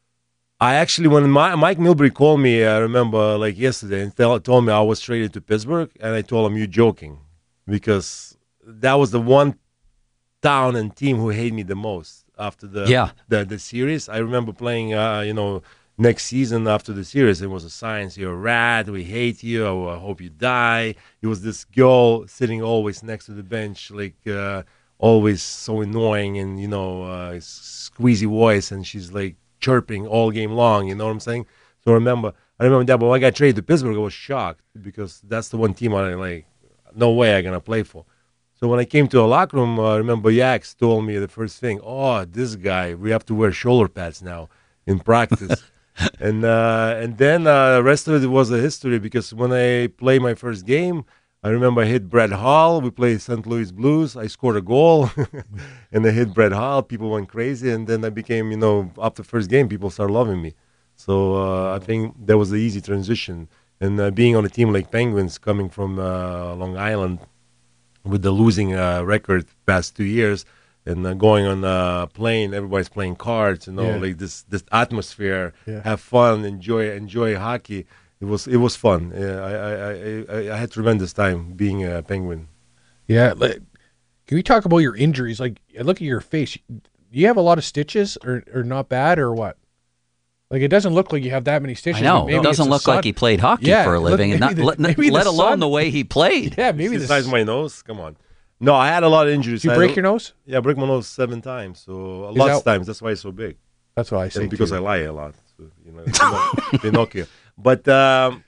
I actually, when my, Mike Milbury called me, I remember like yesterday, and tell, told me I was traded to Pittsburgh, and I told him, you're joking, because that was the one town and team who hated me the most after the yeah. the, the series. I remember playing, uh, you know, next season after the series, it was a science, you're a rat, we hate you, I hope you die. It was this girl sitting always next to the bench, like uh, always so annoying and, you know, uh, squeezy voice, and she's like chirping all game long, you know what I'm saying? So I remember, I remember that, but when I got traded to Pittsburgh, I was shocked because that's the one team I like, no way I'm going to play for. So when I came to a locker room, uh, I remember Yax told me the first thing, oh, this guy, we have to wear shoulder pads now in practice. and uh, and then uh, the rest of it was a history, because when I played my first game, I remember I hit Brett Hall. We played Saint Louis Blues. I scored a goal, and I hit Brett Hall. People went crazy, and then I became, you know, after the first game, people started loving me. So uh, I think that was the easy transition. And uh, being on a team like Penguins, coming from uh, Long Island with the losing uh, record past two years, and uh, going on a plane, everybody's playing cards, you know, Yeah. like this this atmosphere, Yeah. have fun, enjoy enjoy hockey. It was it was fun. Yeah, I, I I I had tremendous time being a Penguin. Yeah. Like, can we talk about your injuries? Like, I look at your face. Do you have a lot of stitches, or, or not bad, or what? Like, it doesn't look like you have that many stitches. I know. but maybe It doesn't it's the look like sun. he played hockey Yeah, for a look- living, and not, maybe the- let, maybe let the alone sun- the way he played. Yeah, maybe See the the size of my nose. Come on. No, I had a lot of injuries. Did you I break had, your nose? Yeah, I broke my nose seven times. So a Is lot that- of times. That's why it's so big. That's what I say. And because too. I lie a lot. So, you know, Pinoc- Pinocchio. But um,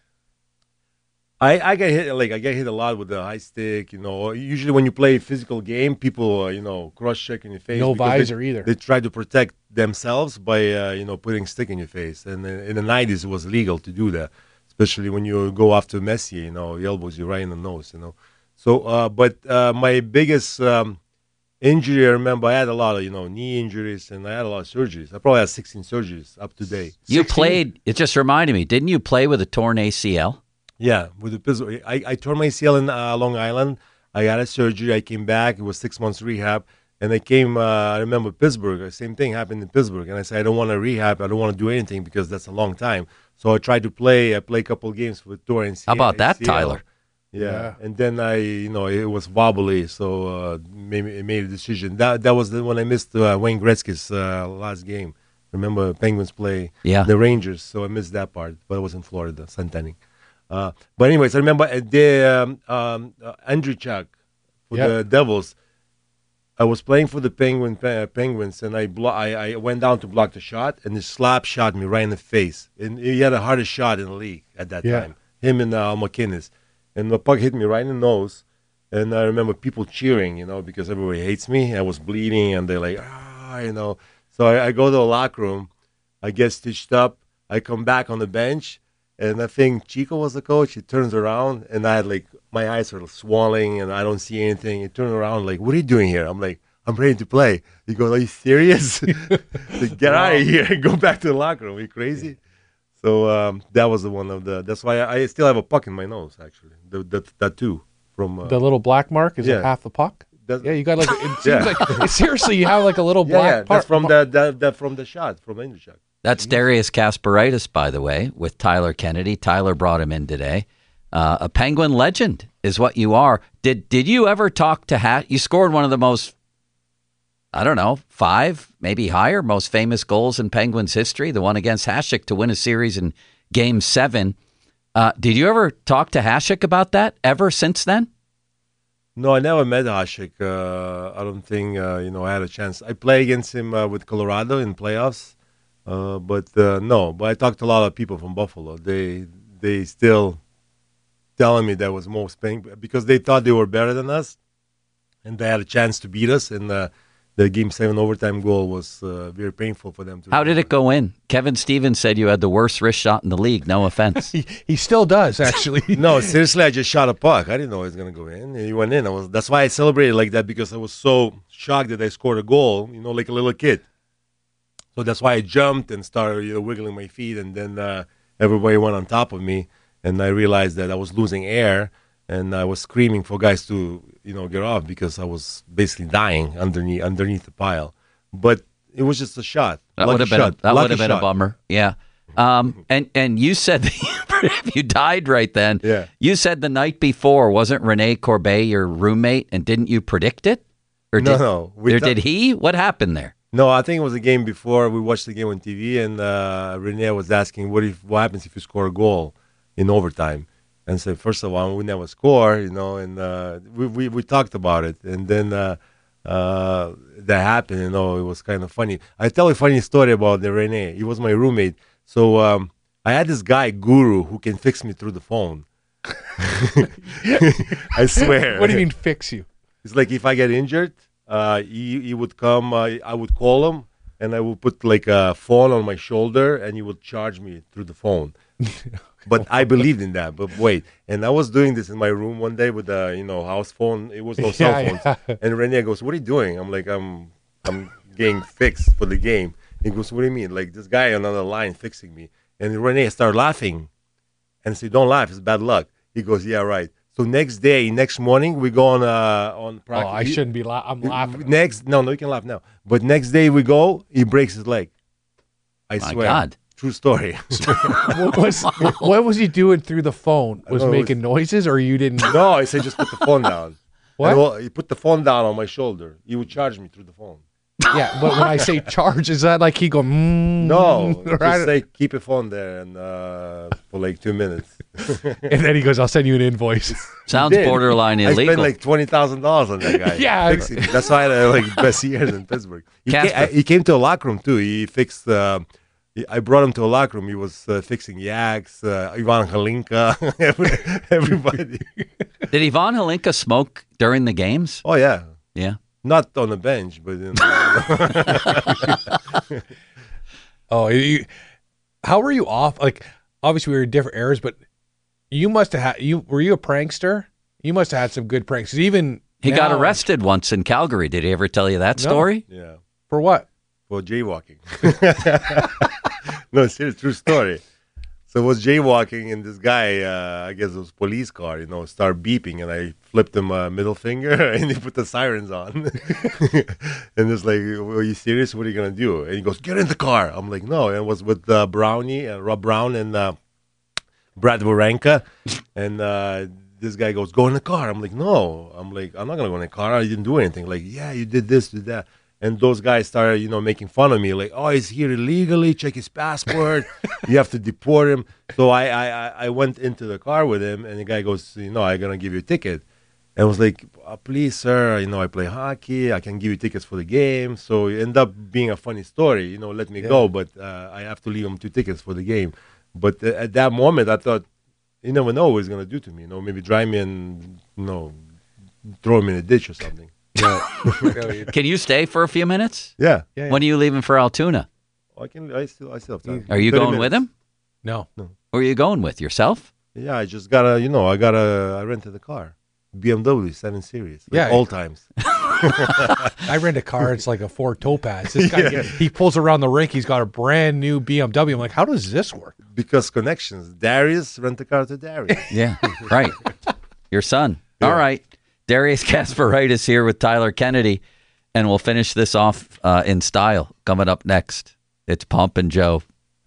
I I get hit like I get hit a lot with the high stick. You know, usually when you play a physical game, people uh, you know cross check in your face. No because visor they, either. They try to protect themselves by uh, you know putting stick in your face. And in the nineties, it was legal to do that, especially when you go after Messi. You know, he elbows you right in the nose. You know, so uh, but uh, my biggest um, injury, I remember I had a lot of, you know, knee injuries and I had a lot of surgeries. I probably had sixteen surgeries up to date. You played, it just reminded me, didn't you play with a torn A C L? Yeah, with the Pittsburgh. I, I tore my A C L in uh, Long Island. I had a surgery. I came back. It was six months rehab. And I came, uh, I remember Pittsburgh. The same thing happened in Pittsburgh. And I said, I don't want to rehab. I don't want to do anything because that's a long time. So I tried to play. I played a couple of games with torn A C L. How about that, A C L. Tyler? Yeah. Yeah. And then I, you know, it was wobbly, so uh, maybe it made a decision. That that was the, when I missed uh, Wayne Gretzky's uh, last game. Remember, Penguins play Yeah. the Rangers, so I missed that part. But I was in Florida, Centennial. Uh, but anyways, I remember uh, the um, um, uh, Andrew Chuck for Yeah. the Devils. I was playing for the Penguin uh, Penguins, and I, blo- I I went down to block the shot, and the slap shot me right in the face. And he had the hardest shot in the league at that Yeah. time. Him and uh, McInnes. And the puck hit me right in the nose. And I remember people cheering, you know, because everybody hates me. I was bleeding, and they're like, ah, you know. So I, I go to the locker room. I get stitched up. I come back on the bench, and I think Chico was the coach. He turns around, and I had, like, my eyes are swelling, and I don't see anything. He turned around, like, what are you doing here? I'm like, I'm ready to play. He goes, are you serious? Like, get out of here and go back to the locker room. Are you crazy? So um, that was the one of the. That's why I, I still have a puck in my nose. Actually, the, that tattoo from uh, The little black mark, is yeah. it half the puck? That's- Yeah, you got like, it seems Yeah. like, seriously, you have like a little yeah, black yeah. part. That's from the that, that from the shot from the injury shot. That's Darius Kasparaitis, by the way, with Tyler Kennedy. Tyler brought him in today. Uh, a Penguin legend is what you are. Did did you ever talk to Hat? You scored one of the most, I don't know, five, maybe higher, most famous goals in Penguins history, the one against Hasek to win a series in Game seven. Uh, did you ever talk to Hasek about that ever since then? No, I never met Hasek. Uh, I don't think uh, you know I had a chance. I played against him uh, with Colorado in playoffs, uh, but uh, no. But I talked to a lot of people from Buffalo. They they still telling me that was most pain because they thought they were better than us, and they had a chance to beat us. And uh, the Game Seven overtime goal was uh, very painful for them. To How did it go in? Kevin Stevens said you had the worst wrist shot in the league. No offense. he, he still does, actually. No, seriously, I just shot a puck. I didn't know it was gonna go in. He went in. I was. That's why I celebrated like that because I was so shocked that I scored a goal. You know, like a little kid. So that's why I jumped and started, you know, wiggling my feet, and then uh, everybody went on top of me, and I realized that I was losing air, and I was screaming for guys to, you know, get off because I was basically dying underneath underneath the pile. But it was just a shot. That Lucky would have been shot. a, that Lucky would have been shot. a bummer. Yeah. Um, and and you said that you died right then. Yeah. You said the night before wasn't Rene Corbet your roommate, and didn't you predict it? Or No, did, no. We Or thought- did he? What happened there? No, I think it was a game before. We watched the game on T V, and uh, Rene was asking, "What if? What happens if you score a goal in overtime?" And said, first of all, we never score, you know. And uh, we, we we talked about it, and then uh, uh, that happened. You know, it was kind of funny. I tell you a funny story about the Rene. He was my roommate, so um, I had this guy Guru who can fix me through the phone. I swear. What do you mean fix you? It's like if I get injured, uh, he, he would come, uh, I would call him, and I would put like a phone on my shoulder, and he would charge me through the phone. But I believed in that. But wait, and I was doing this in my room one day with a, you know, house phone. It was no cell Yeah, phones. yeah. And Rene goes, "What are you doing?" I'm like, "I'm, I'm getting fixed for the game." He goes, "What do you mean? Like this guy on another line fixing me?" And Rene started laughing, and I said, "Don't laugh. It's bad luck." He goes, "Yeah, right." So next day, next morning, we go on uh, on Oh, practice. I shouldn't be la- I'm laughing. Next, no, no, you can laugh now. But next day we go, he breaks his leg. I My swear. God. True story. what, was, what was he doing through the phone? Was know, it making noises, or you didn't? No, I said just put the phone down. What? And well, he put the phone down on my shoulder. He would charge me through the phone. Yeah, but when I say charge, is that like he go, mm, No, right? just say keep your phone there and uh, for like two minutes. And then he goes, I'll send you an invoice. Sounds borderline I illegal. spent like twenty thousand dollars on that guy. Yeah. Fixing it. That's why I had like best years in Pittsburgh. He, Casper. came, I, he came to a locker room too. He fixed. Uh, he- I brought him to a locker room. He was uh, fixing Yaks, uh, Ivan Halinka, every- everybody. Did Ivan Halinka smoke during the games? Oh yeah, Yeah. not on the bench, but in Oh, you, how were you off? Like, obviously we were in different eras, but you must have had, you, were you a prankster? You must have had some good pranks. 'Cause even He got now- arrested once in Calgary. Did he ever tell you that No. story? yeah, For what? for jaywalking. No, serious, true story. So I was jaywalking, and this guy, uh, I guess it was police car, you know, started beeping, and I flipped him a middle finger, and he put the sirens on. And it's like, are you serious? What are you gonna do? And he goes, get in the car. I'm like, no. And it was with uh, Brownie, uh, Rob Brown, and uh, Brad Waranka, and uh, this guy goes, go in the car. I'm like, no. I'm like, I'm not gonna go in the car. I didn't do anything. Like, yeah, you did this, did that. And those guys started, you know, making fun of me, like, "Oh, he's here illegally. Check his passport. You have to deport him." So I, I, I- I went into the car with him, and the guy goes, "You know, I'm gonna give you a ticket." And I was like, uh, "Please, sir. You know, I play hockey. I can give you tickets for the game." So it ended up being a funny story. You know, let me Yeah. go, but uh, I have to leave him two tickets for the game. But uh, at that moment, I thought, you never know what he's gonna do to me. You know, maybe drive me and, you know, throw him in a ditch or something. Yeah. Can you stay for a few minutes? Yeah. Yeah, yeah. When are you leaving for Altoona? I can. I still. I still have time. Are you thirty going with minutes. him? No. No. Who are you going with? Yourself? Yeah, I just gotta. You know, I gotta. I rented a car, B M W seven Series. Like Yeah. Old times. I rent a car. It's like a Ford Topaz. This guy, Yeah. he pulls around the rink. He's got a brand new B M W. I'm like, how does this work? Because connections. Darius rent a car to Darius. Yeah, right. Your son. All right. Darius Kasparaitis here with Tyler Kennedy, and we'll finish this off uh, in style. Coming up next, it's Pump and Joe.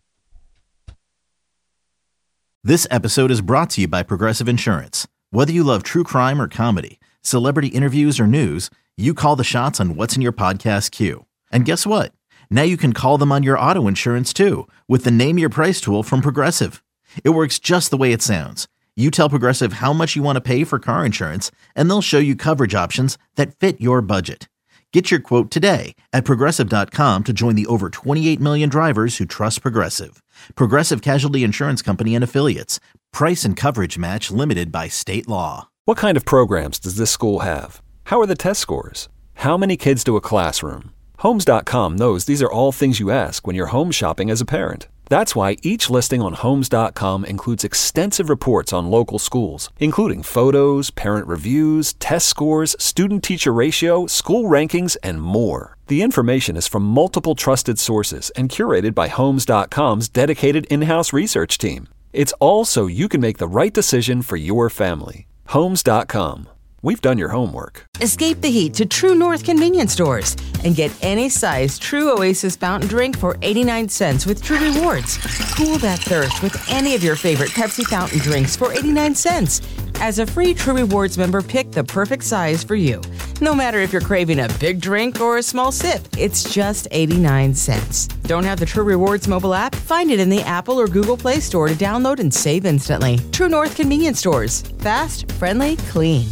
This episode is brought to you by Progressive Insurance. Whether you love true crime or comedy, celebrity interviews or news, you call the shots on what's in your podcast queue. And guess what? Now you can call them on your auto insurance too with the Name Your Price tool from Progressive. It works just the way it sounds. You tell Progressive how much you want to pay for car insurance, and they'll show you coverage options that fit your budget. Get your quote today at Progressive dot com to join the over twenty-eight million drivers who trust Progressive. Progressive Casualty Insurance Company and Affiliates. Price and coverage match limited by state law. What kind of programs does this school have? How are the test scores? How many kids do a classroom? Homes dot com knows these are all things you ask when you're home shopping as a parent. That's why each listing on Homes dot com includes extensive reports on local schools, including photos, parent reviews, test scores, student-teacher ratio, school rankings, and more. The information is from multiple trusted sources and curated by Homes dot com's dedicated in-house research team. It's all so you can make the right decision for your family. Homes dot com. We've done your homework. Escape the heat to True North convenience stores and get any size True Oasis fountain drink for eighty-nine cents with True Rewards. Cool that thirst with any of your favorite Pepsi fountain drinks for eighty-nine cents. As a free True Rewards member, pick the perfect size for you. No matter if you're craving a big drink or a small sip, it's just eighty-nine cents. Don't have the True Rewards mobile app? Find it in the Apple or Google Play Store to download and save instantly. True North convenience stores. Fast, friendly, clean.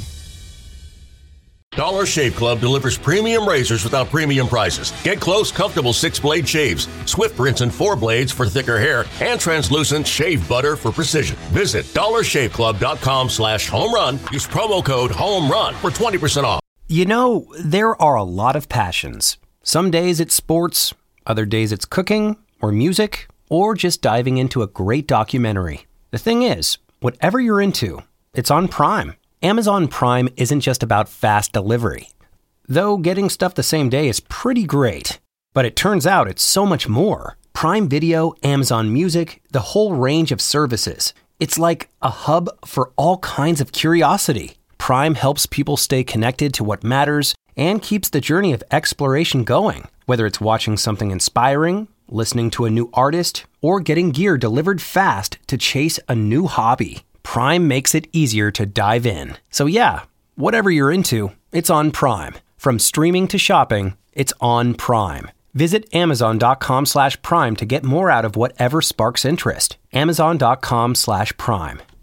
Dollar Shave Club delivers premium razors without premium prices. Get close, comfortable six-blade shaves, swift rinse and four blades for thicker hair, and translucent shave butter for precision. Visit dollar shave club dot com slash home run. Use promo code HOMERUN for twenty percent off. You know, there are a lot of passions. Some days it's sports, other days it's cooking or music, or just diving into a great documentary. The thing is, whatever you're into, it's on Prime. Amazon Prime isn't just about fast delivery. Though getting stuff the same day is pretty great. But it turns out it's so much more. Prime Video, Amazon Music, the whole range of services. It's like a hub for all kinds of curiosity. Prime helps people stay connected to what matters and keeps the journey of exploration going. Whether it's watching something inspiring, listening to a new artist, or getting gear delivered fast to chase a new hobby. Prime makes it easier to dive in. So yeah, whatever you're into, it's on Prime. From streaming to shopping, It's on Prime. Visit amazon.com slash prime to get more out of whatever sparks interest. Amazon.com slash prime.